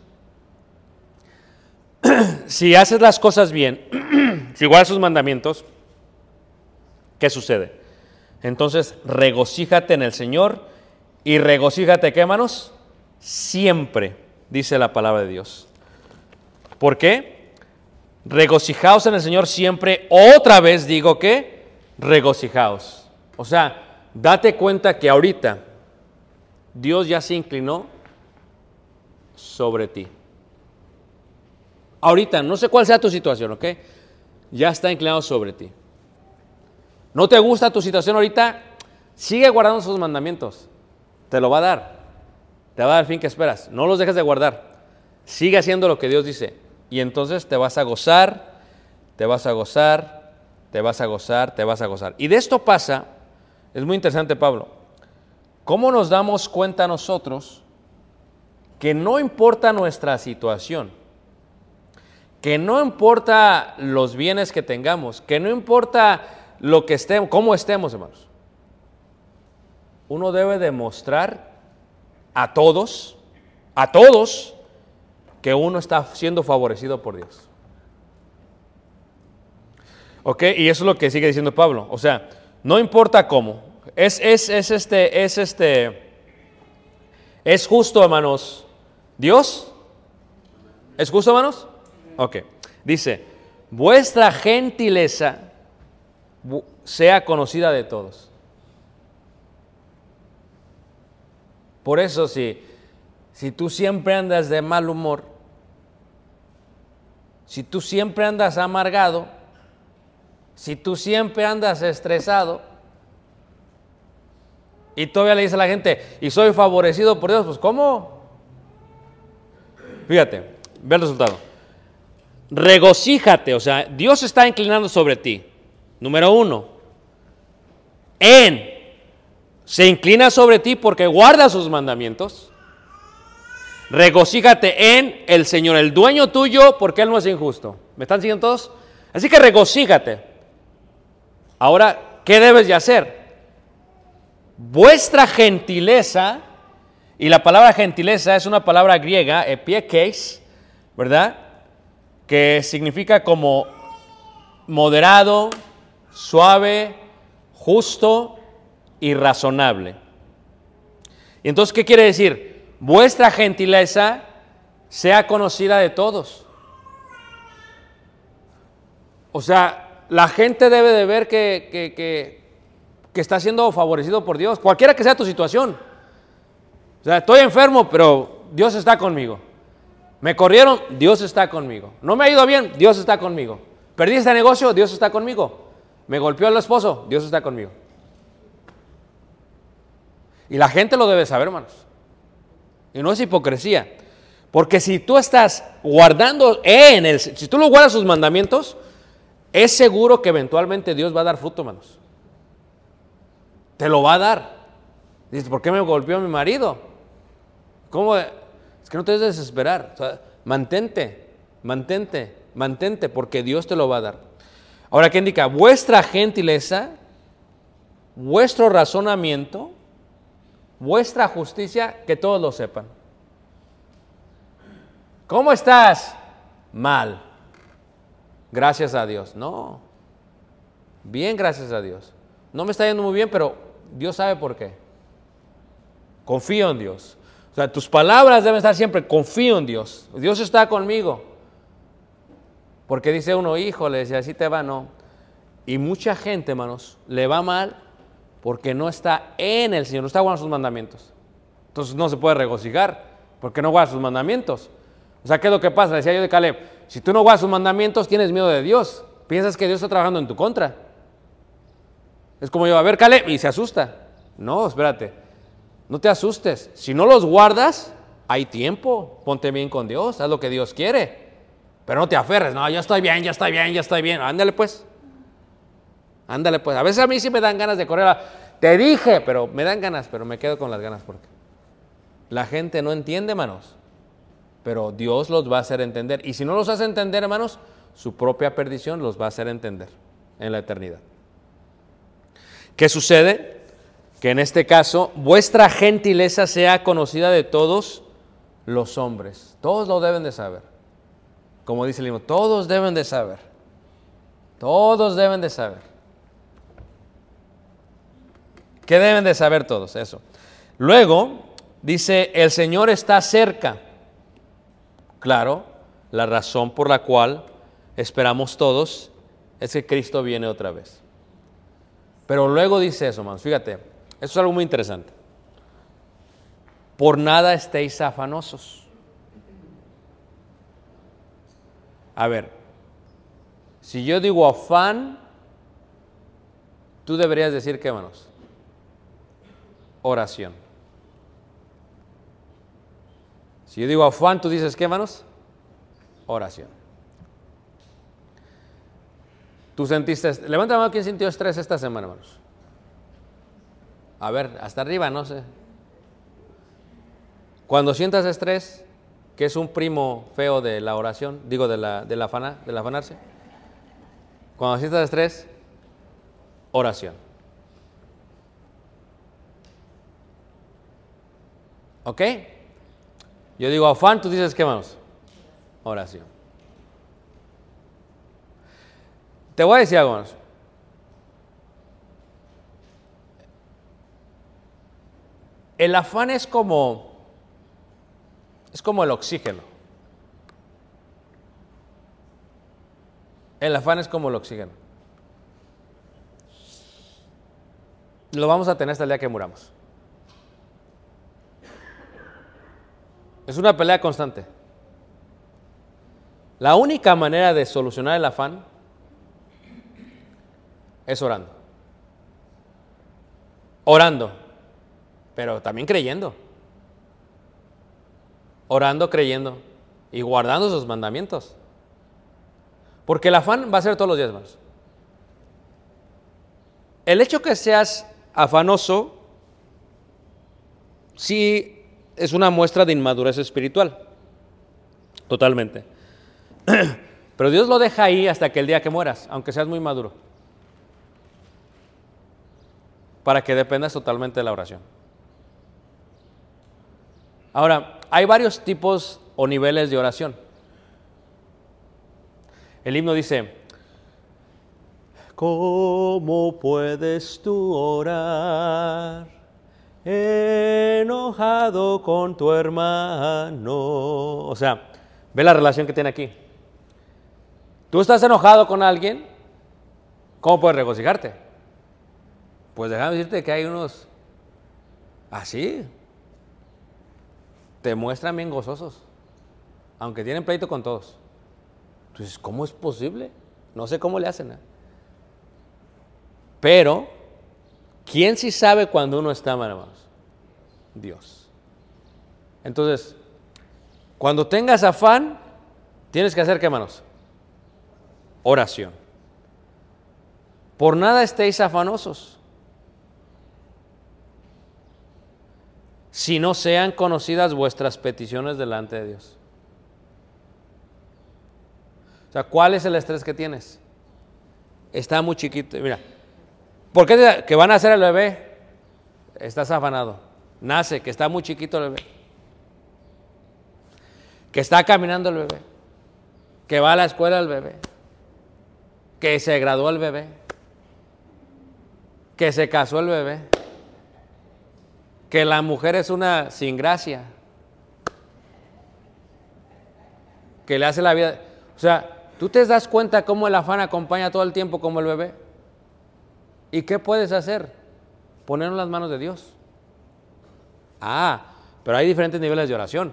Si haces las cosas bien, si guardas sus mandamientos, ¿qué sucede? Entonces, regocíjate en el Señor y regocíjate, ¿qué, hermanos? Siempre, dice la palabra de Dios. ¿Por qué? Regocijaos en el Señor siempre. Otra vez digo que regocijaos. O sea, date cuenta que ahorita Dios ya se inclinó sobre ti. Ahorita, no sé cuál sea tu situación, ¿ok? Ya está inclinado sobre ti. ¿No te gusta tu situación ahorita? Sigue guardando sus mandamientos. Te lo va a dar. Te va a dar el fin que esperas. No los dejes de guardar. Sigue haciendo lo que Dios dice. Y entonces te vas a gozar, te vas a gozar, te vas a gozar, te vas a gozar. Y de esto pasa, es muy interesante, Pablo. ¿cómo nos damos cuenta nosotros que no importa nuestra situación, que no importa los bienes que tengamos, que no importa lo que estemos, cómo estemos, hermanos? Uno debe demostrar a todos, a todos, que uno está siendo favorecido por Dios. ¿Ok? Y eso es lo que sigue diciendo Pablo. O sea, no importa cómo. Es, es, es este, es este, es justo, hermanos. ¿Dios? ¿Es justo, hermanos? Ok. Dice, vuestra gentileza sea conocida de todos. Por eso, si, si tú siempre andas de mal humor, si tú siempre andas amargado, si tú siempre andas estresado, y todavía le dice a la gente, y soy favorecido por Dios, pues ¿cómo? Fíjate, ve el resultado. Regocíjate, o sea, Dios está inclinando sobre ti. Número uno, en, se inclina sobre ti porque guarda sus mandamientos. Regocíjate en el Señor, el dueño tuyo, porque Él no es injusto. ¿Me están siguiendo todos? Así que regocíjate. Ahora, ¿qué debes de hacer? Vuestra gentileza, y la palabra gentileza es una palabra griega, epiekes, ¿verdad? Que significa como moderado, suave, justo y razonable. Y entonces, ¿qué quiere decir? Vuestra gentileza sea conocida de todos. O sea, la gente debe de ver que, que, que, que está siendo favorecido por Dios, cualquiera que sea tu situación. O sea, estoy enfermo, pero Dios está conmigo. Me corrieron, Dios está conmigo. No me ha ido bien, Dios está conmigo. Perdí este negocio, Dios está conmigo. Me golpeó el esposo, Dios está conmigo. Y la gente lo debe saber, hermanos. Y no es hipocresía. Porque si tú estás guardando en él, si tú lo guardas sus mandamientos, es seguro que eventualmente Dios va a dar fruto, hermanos. Te lo va a dar. Dices, ¿por qué me golpeó mi marido? ¿Cómo? Es que no te debes desesperar. O sea, mantente, mantente, mantente, porque Dios te lo va a dar. Ahora, ¿qué indica? Vuestra gentileza, vuestro razonamiento, vuestra justicia, que todos lo sepan. ¿Cómo estás? Mal. Gracias a Dios. No. Bien, gracias a Dios. No me está yendo muy bien, pero Dios sabe por qué. Confío en Dios. O sea, tus palabras deben estar siempre, confío en Dios. Dios está conmigo. Porque dice uno, híjole, si así te va, no. Y mucha gente, hermanos, le va mal porque no está en el Señor, no está guardando sus mandamientos. Entonces no se puede regocijar porque no guarda sus mandamientos. O sea, ¿qué es lo que pasa? Decía yo de Caleb, si tú no guardas sus mandamientos, tienes miedo de Dios. Piensas que Dios está trabajando en tu contra. Es como yo, a ver, Caleb, y se asusta. No, espérate, no te asustes. Si no los guardas, hay tiempo. Ponte bien con Dios, haz lo que Dios quiere. Pero no te aferres, no, ya estoy bien, ya estoy bien, ya estoy bien. Ándale pues. Ándale pues. A veces a mí sí me dan ganas de correr. A... Te dije, pero me dan ganas, pero me quedo con las ganas porque la gente no entiende, hermanos. Pero Dios los va a hacer entender. Y si no los hace entender, hermanos, su propia perdición los va a hacer entender en la eternidad. ¿Qué sucede? Que en este caso, vuestra gentileza sea conocida de todos los hombres. Todos lo deben de saber. Como dice el himno, todos deben de saber. Todos deben de saber. ¿Qué deben de saber todos? Eso. Luego, dice, el Señor está cerca. Claro, la razón por la cual esperamos todos es que Cristo viene otra vez. Pero luego dice eso, hermanos, fíjate, eso es algo muy interesante. Por nada estéis afanosos. A ver, si yo digo afán, tú deberías decir ¿qué, hermanos? Oración. Si yo digo afán, tú dices ¿qué, hermanos? Oración. ¿Tú sentiste? Levanta la mano, ¿quién sintió estrés esta semana, hermanos? A ver, hasta arriba, no sé. Cuando sientas estrés, que es un primo feo de la oración, digo, de la, de la afana, del afanarse. Cuando sientas estrés, oración. ¿Ok? Yo digo afán, tú dices, ¿qué más? Oración. Te voy a decir algo más. El afán es como, es como el oxígeno. El afán es como el oxígeno. Lo vamos a tener hasta el día que muramos. Es una pelea constante. La única manera de solucionar el afán es orando. Orando, pero también creyendo. Orando, creyendo y guardando sus mandamientos. Porque el afán va a ser todos los días, hermanos. El hecho que seas afanoso sí es una muestra de inmadurez espiritual. Totalmente. Pero Dios lo deja ahí hasta que el día que mueras, aunque seas muy maduro, para que dependas totalmente de la oración. Ahora, hay varios tipos o niveles de oración. El himno dice, ¿cómo puedes tú orar enojado con tu hermano? O sea, ve la relación que tiene aquí. Tú estás enojado con alguien, ¿cómo puedes regocijarte? Pues déjame decirte que hay unos así, te muestran bien gozosos, aunque tienen pleito con todos. Entonces, ¿cómo es posible? No sé cómo le hacen, ¿eh? Pero, ¿quién sí sabe cuando uno está mal, hermanos? Dios. Entonces, cuando tengas afán, tienes que hacer, ¿qué, hermanos? Oración. Por nada estéis afanosos, si no sean conocidas vuestras peticiones delante de Dios. O sea, ¿cuál es el estrés que tienes? Está muy chiquito. Mira, ¿por qué te, que van a hacer el bebé? Estás afanado. Nace, que está muy chiquito el bebé. Que está caminando el bebé. Que va a la escuela el bebé. Que se graduó el bebé. Que se casó el bebé. Que la mujer es una sin gracia. Que le hace la vida. O sea, ¿tú te das cuenta cómo el afán acompaña todo el tiempo como el bebé? ¿Y qué puedes hacer? Ponerlo en las manos de Dios. Ah, pero hay diferentes niveles de oración.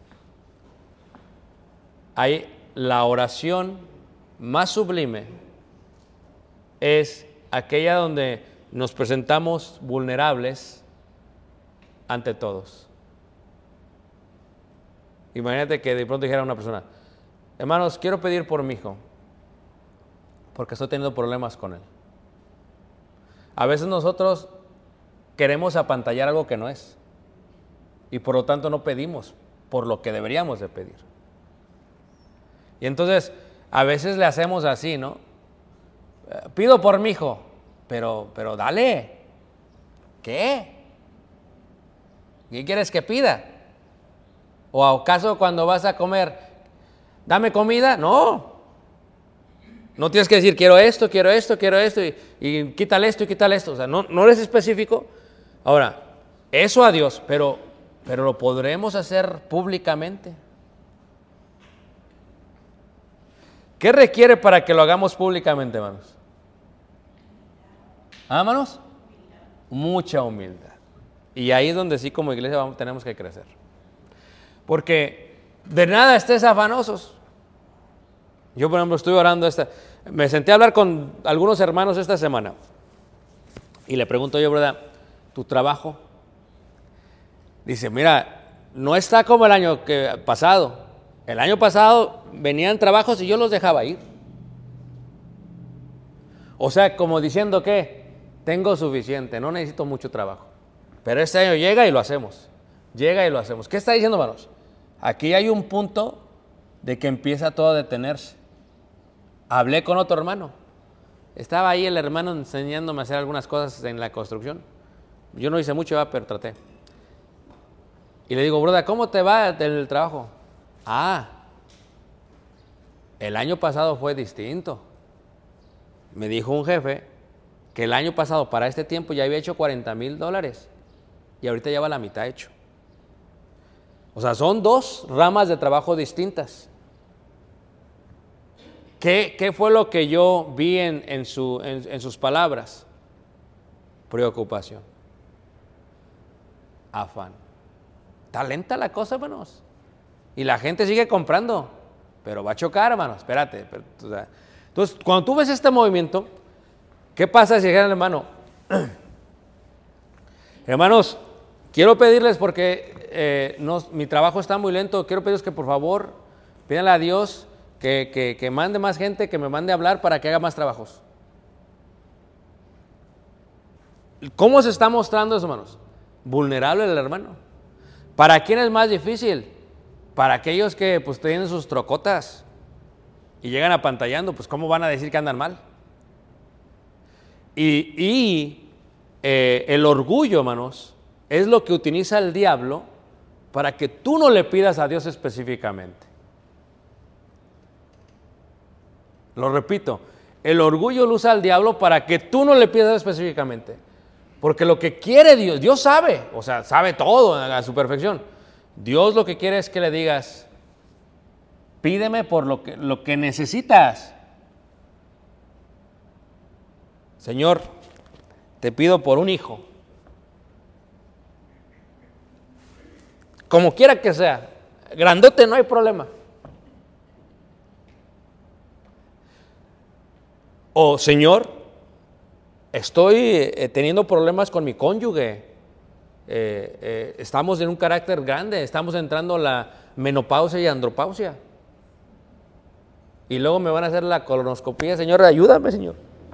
Hay la oración más sublime, es aquella donde nos presentamos vulnerables ante todos. Imagínate que de pronto dijera una persona, hermanos, quiero pedir por mi hijo, porque estoy teniendo problemas con él. A veces nosotros queremos apantallar algo que no es, y por lo tanto no pedimos por lo que deberíamos de pedir. Y entonces, a veces le hacemos así, ¿no? Pido por mi hijo, pero, pero dale. ¿Qué? ¿Qué quieres que pida? ¿O acaso cuando vas a comer, dame comida? No. No tienes que decir, quiero esto, quiero esto, quiero esto, y, y quítale esto y quítale esto. O sea, no, no eres específico. Ahora, eso a Dios, pero, pero lo podremos hacer públicamente. ¿Qué requiere para que lo hagamos públicamente, hermanos? ¿Ah, hermanos? Mucha humildad. Y ahí es donde sí como iglesia vamos, tenemos que crecer. Porque de nada estés afanosos. Yo, por ejemplo, estuve orando esta, me senté a hablar con algunos hermanos esta semana. Y le pregunto yo, ¿verdad? ¿Tu trabajo? Dice, mira, no está como el año que, pasado. El año pasado venían trabajos y yo los dejaba ir. O sea, como diciendo que tengo suficiente, no necesito mucho trabajo. Pero este año llega y lo hacemos. Llega y lo hacemos. ¿Qué está diciendo, hermanos? Aquí hay un punto de que empieza todo a detenerse. Hablé con otro hermano. Estaba ahí el hermano enseñándome a hacer algunas cosas en la construcción. Yo no hice mucho, pero traté. Y le digo, brother, ¿cómo te va el trabajo? Ah, el año pasado fue distinto. Me dijo un jefe que el año pasado para este tiempo ya había hecho cuarenta mil dólares y ahorita ya va la mitad hecho. O sea, son dos ramas de trabajo distintas. ¿Qué, qué fue lo que yo vi en, en, su, en, en sus palabras? Preocupación. Afán. Está lenta la cosa, hermanos. Y la gente sigue comprando, pero va a chocar, hermanos. Espérate. Pero, o sea, entonces, cuando tú ves este movimiento, ¿qué pasa si dijeran, hermano? Hermanos, quiero pedirles porque eh, no, mi trabajo está muy lento. Quiero pedirles que por favor pídanle a Dios que, que, que mande más gente, que me mande a hablar para que haga más trabajos. ¿Cómo se está mostrando eso, hermanos? Vulnerable el hermano. ¿Para quién es más difícil? Para aquellos que pues tienen sus trocotas y llegan apantallando, pues ¿cómo van a decir que andan mal? Y, y eh, el orgullo, hermanos, es lo que utiliza el diablo para que tú no le pidas a Dios específicamente. Lo repito, el orgullo lo usa el diablo para que tú no le pidas específicamente. Porque lo que quiere Dios, Dios sabe, o sea, sabe todo a su perfección. Dios lo que quiere es que le digas, pídeme por lo que, lo que necesitas. Señor, te pido por un hijo. Como quiera que sea, grandote no hay problema. O Señor, estoy eh, teniendo problemas con mi cónyuge. Eh, eh, estamos en un carácter grande, estamos entrando a la menopausia y andropausia. Y luego me van a hacer la colonoscopia. Señor, ayúdame, Señor.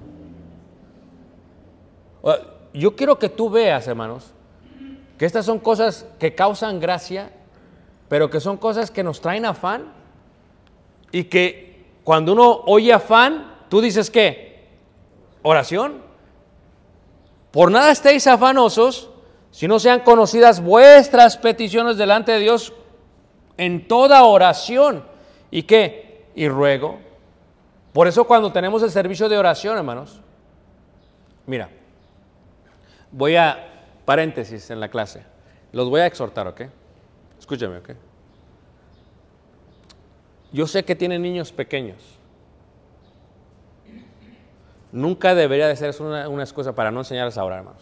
Yo quiero que tú veas, hermanos, que estas son cosas que causan gracia, pero que son cosas que nos traen afán. Y que cuando uno oye afán, tú dices, ¿qué? Oración. Por nada estéis afanosos, si no sean conocidas vuestras peticiones delante de Dios en toda oración. ¿Y qué? Y ruego. Por eso cuando tenemos el servicio de oración, hermanos, mira, voy a, paréntesis en la clase, los voy a exhortar, ¿ok? Escúchame, ¿ok? Yo sé que tienen niños pequeños. Nunca debería de ser eso una, una excusa para no enseñarles a orar, hermanos.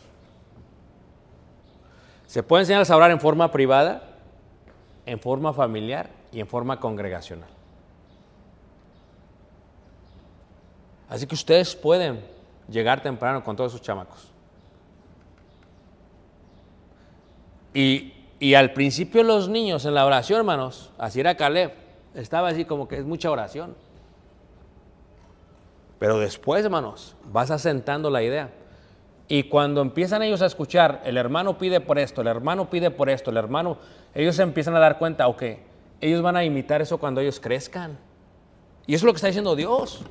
Se puede enseñarles a orar en forma privada, en forma familiar y en forma congregacional. Así que ustedes pueden llegar temprano con todos sus chamacos. Y, y al principio los niños en la oración, hermanos, así era Caleb, estaba así como que es mucha oración. Pero después, hermanos, vas asentando la idea. Y cuando empiezan ellos a escuchar, el hermano pide por esto, el hermano pide por esto, el hermano, ellos se empiezan a dar cuenta, ok, ellos van a imitar eso cuando ellos crezcan. Y eso es lo que está diciendo Dios.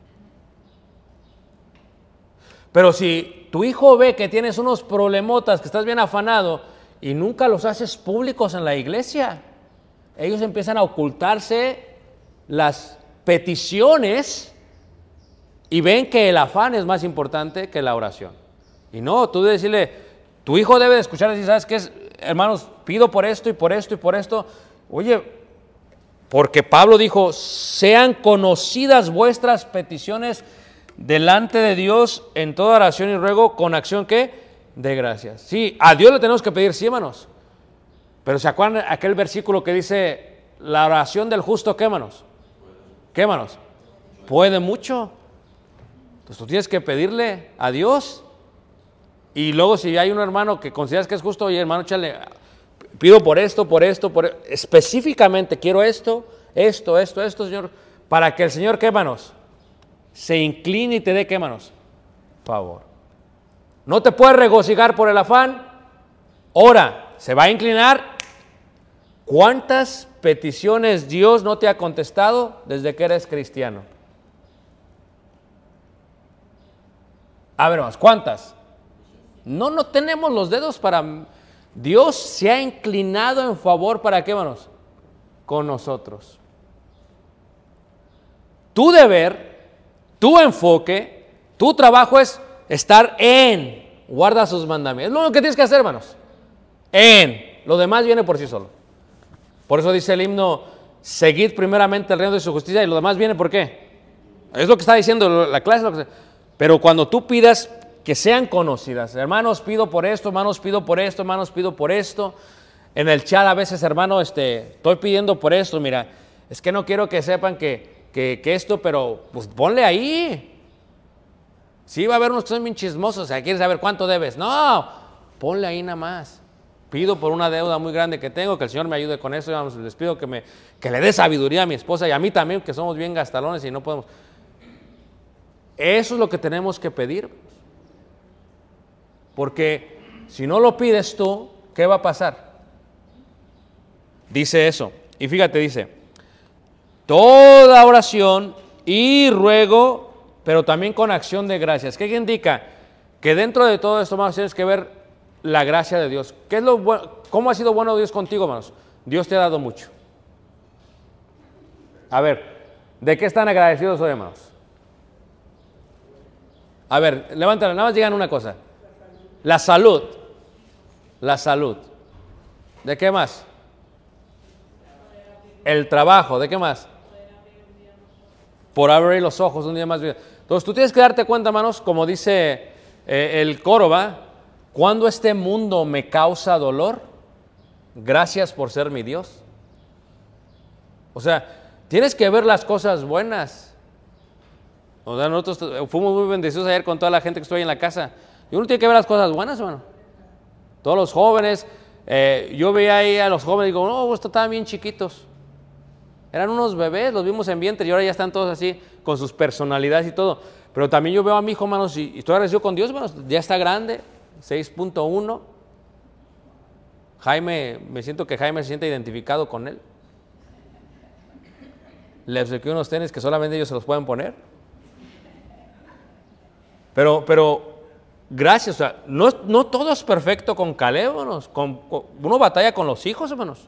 Pero si tu hijo ve que tienes unos problemotas, que estás bien afanado y nunca los haces públicos en la iglesia, ellos empiezan a ocultarse las peticiones y ven que el afán es más importante que la oración. Y no, tú debes decirle, tu hijo debe de escuchar y decir, ¿sabes qué es? Hermanos, pido por esto y por esto y por esto. Oye, porque Pablo dijo, sean conocidas vuestras peticiones delante de Dios en toda oración y ruego con acción, ¿qué? De gracias. Sí, a Dios le tenemos que pedir, sí, hermanos. Pero ¿se acuerdan aquel versículo que dice, la oración del justo, ¿qué, hermanos? ¿Qué, hermanos? Puede mucho. Entonces tú tienes que pedirle a Dios. Y luego si hay un hermano que consideras que es justo, oye, hermano, échale, pido por esto, por esto, por específicamente quiero esto, esto, esto, esto, Señor, para que el Señor, ¿qué, hermanos? Se incline y te dé, ¿qué, hermanos? Favor. No te puedes regocijar por el afán, Ahora, se va a inclinar. ¿Cuántas peticiones Dios no te ha contestado desde que eres cristiano? A ver, más, ¿cuántas? No, no tenemos los dedos para... Dios se ha inclinado en favor, ¿para qué, hermanos? Con nosotros. Tu deber, tu enfoque, tu trabajo es estar en, guarda sus mandamientos. Es lo único que tienes que hacer, hermanos. En, lo demás viene por sí solo. Por eso dice el himno, seguid primeramente el reino de su justicia y lo demás viene ¿por qué? Es lo que está diciendo la clase. Lo que... Pero cuando tú pidas que sean conocidas, hermanos, pido por esto, hermanos, pido por esto, hermanos, pido por esto. En el chat a veces, hermano, este, estoy pidiendo por esto, mira, es que no quiero que sepan que, que, que esto, pero pues ponle ahí. Sí, va a haber unos que son bien chismosos, o sea, ¿quieres saber cuánto debes? No, ponle ahí nada más. Pido por una deuda muy grande que tengo, que el Señor me ayude con eso. Vamos, les pido que, me, que le dé sabiduría a mi esposa y a mí también, que somos bien gastalones y no podemos. Eso es lo que tenemos que pedir. Porque si no lo pides tú, ¿qué va a pasar? Dice eso. Y fíjate, dice, toda oración y ruego, pero también con acción de gracias. ¿Qué indica? Que dentro de todo esto, hermanos, tienes que ver la gracia de Dios. ¿Qué es lo bueno? ¿Cómo ha sido bueno Dios contigo, hermanos? Dios te ha dado mucho. A ver, ¿de qué están agradecidos hoy, hermanos? A ver, levántala, nada más digan una cosa. La salud. La salud. ¿De qué más? El trabajo. ¿De qué más? Por abrir los ojos un día más. Entonces tú tienes que darte cuenta, hermanos, como dice eh, el coro, ¿va? Cuando este mundo me causa dolor, gracias por ser mi Dios. O sea, tienes que ver las cosas buenas. O sea, nosotros fuimos muy bendecidos ayer con toda la gente que estuvo ahí en la casa. Y uno tiene que ver las cosas buenas, hermano. Todos los jóvenes, eh, yo veía ahí a los jóvenes y digo, no, estos estaban bien chiquitos. Eran unos bebés, los vimos en vientre y ahora ya están todos así con sus personalidades y todo. Pero también yo veo a mi hijo, hermanos, y, y estoy agradecido con Dios, hermanos, ya está grande. seis punto uno. Jaime, me siento que Jaime se siente identificado con él. Le obsequié unos tenis que solamente ellos se los pueden poner. Pero, pero, gracias, o sea, no, no todo es perfecto con Caleb, hermanos. Con, con, uno batalla con los hijos, hermanos.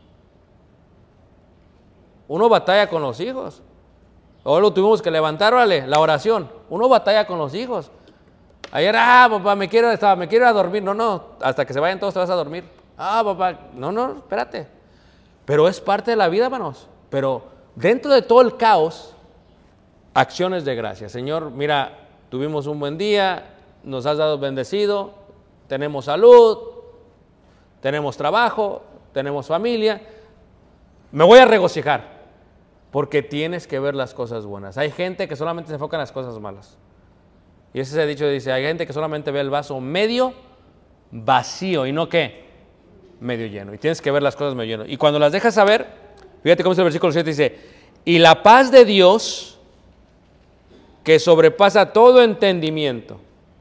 Uno batalla con los hijos. Hoy lo tuvimos que levantar, vale, la oración. Uno batalla con los hijos. Ayer, ah, papá, me quiero, estaba, me quiero ir a dormir. No, no, hasta que se vayan todos te vas a dormir. Ah, papá, no, no, espérate. Pero es parte de la vida, hermanos. Pero dentro de todo el caos, acciones de gracia. Señor, mira, tuvimos un buen día, nos has dado bendecido, tenemos salud, tenemos trabajo, tenemos familia. Me voy a regocijar, porque tienes que ver las cosas buenas. Hay gente que solamente se enfoca en las cosas malas. Y ese se ha dicho, dice, hay gente que solamente ve el vaso medio vacío y no ¿qué? Medio lleno. Y tienes que ver las cosas medio lleno. Y cuando las dejas saber, fíjate cómo dice el versículo siete, dice, y la paz de Dios, que sobrepasa todo entendimiento,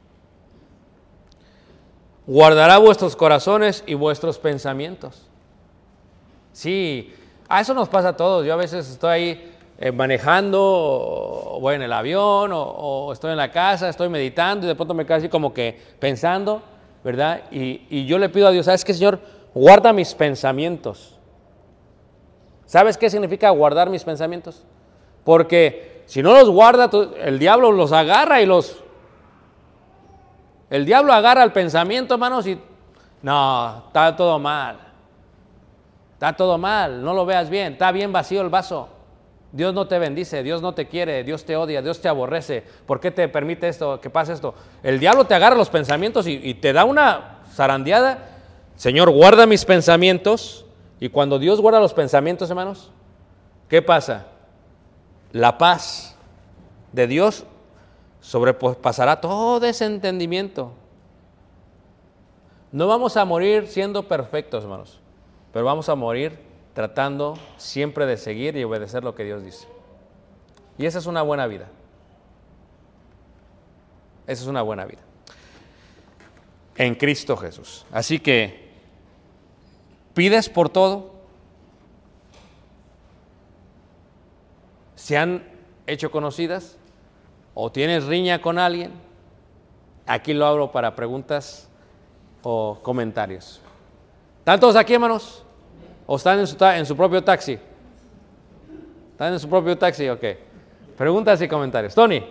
guardará vuestros corazones y vuestros pensamientos. Sí, a eso nos pasa a todos. Yo a veces estoy ahí eh, manejando, o voy en el avión, o, o estoy en la casa, estoy meditando y de pronto me quedo así como que pensando, ¿verdad? Y, y yo le pido a Dios, ¿sabes qué, Señor? Guarda mis pensamientos. ¿Sabes qué significa guardar mis pensamientos? Porque si no los guarda, el diablo los agarra y los... El diablo agarra el pensamiento, hermanos, y... No, está todo mal. Está todo mal, no lo veas bien, está bien vacío el vaso. Dios no te bendice, Dios no te quiere, Dios te odia, Dios te aborrece. ¿Por qué te permite esto, que pase esto? El diablo te agarra los pensamientos y, y te da una zarandeada. Señor, guarda mis pensamientos. Y cuando Dios guarda los pensamientos, hermanos, ¿qué pasa? La paz de Dios sobrepasará todo ese entendimiento. No vamos a morir siendo perfectos, hermanos, pero vamos a morir tratando siempre de seguir y obedecer lo que Dios dice. Y esa es una buena vida. Esa es una buena vida. En Cristo Jesús. Así que pides por todo? ¿Se han hecho conocidas? ¿O tienes riña con alguien? Aquí lo abro para preguntas o comentarios. ¿Están todos aquí, hermanos? ¿O están en su, en su propio taxi? ¿Están en su propio taxi? Ok. Preguntas y comentarios. Tony.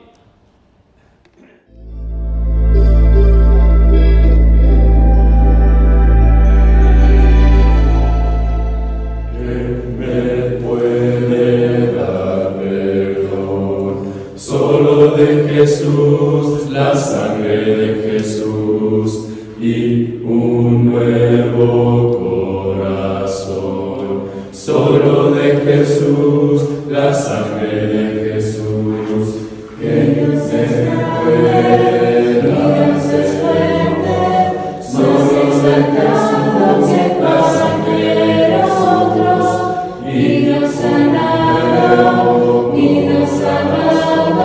Solo de Jesús, la sangre de Jesús y un nuevo corazón. Solo de Jesús, la sangre de Jesús, que no se puede, Dios es fuerte. Solo de Jesús, la sangre de nosotros y nos sanado, y nos sanado.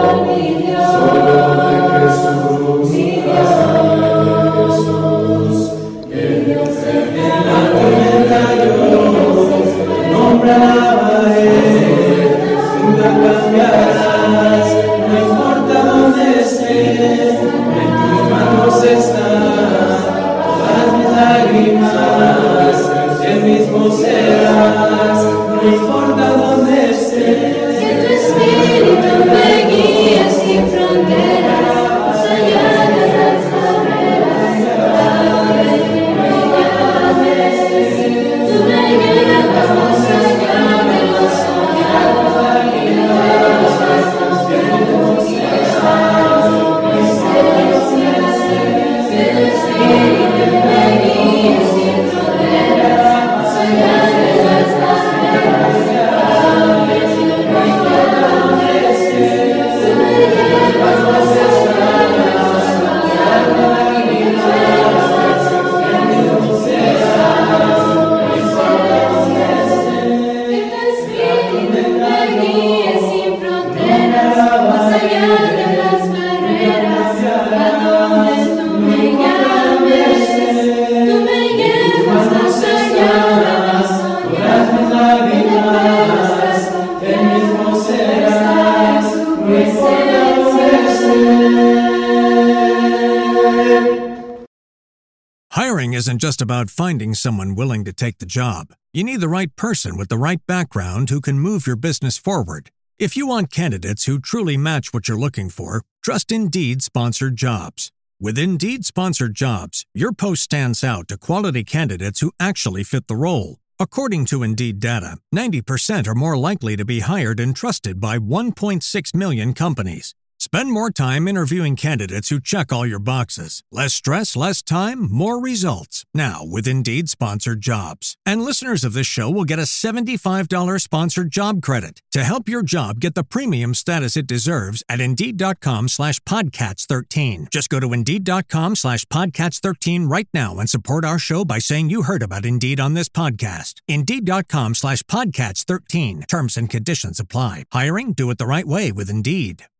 Hiring isn't just about finding someone willing to take the job. You need the right person with the right background who can move your business forward. If you want candidates who truly match what you're looking for, trust Indeed Sponsored Jobs. With Indeed Sponsored Jobs, your post stands out to quality candidates who actually fit the role. According to Indeed data, ninety percent are more likely to be hired and trusted by one point six million companies. Spend more time interviewing candidates who check all your boxes. Less stress, less time, more results. Now with Indeed Sponsored Jobs. And listeners of this show will get a seventy-five dollars sponsored job credit to help your job get the premium status it deserves at Indeed.com slash Podcats 13. Just go to Indeed.com slash Podcats 13 right now and support our show by saying you heard about Indeed on this podcast. Indeed.com slash Podcats 13. Terms and conditions apply. Hiring? Do it the right way with Indeed.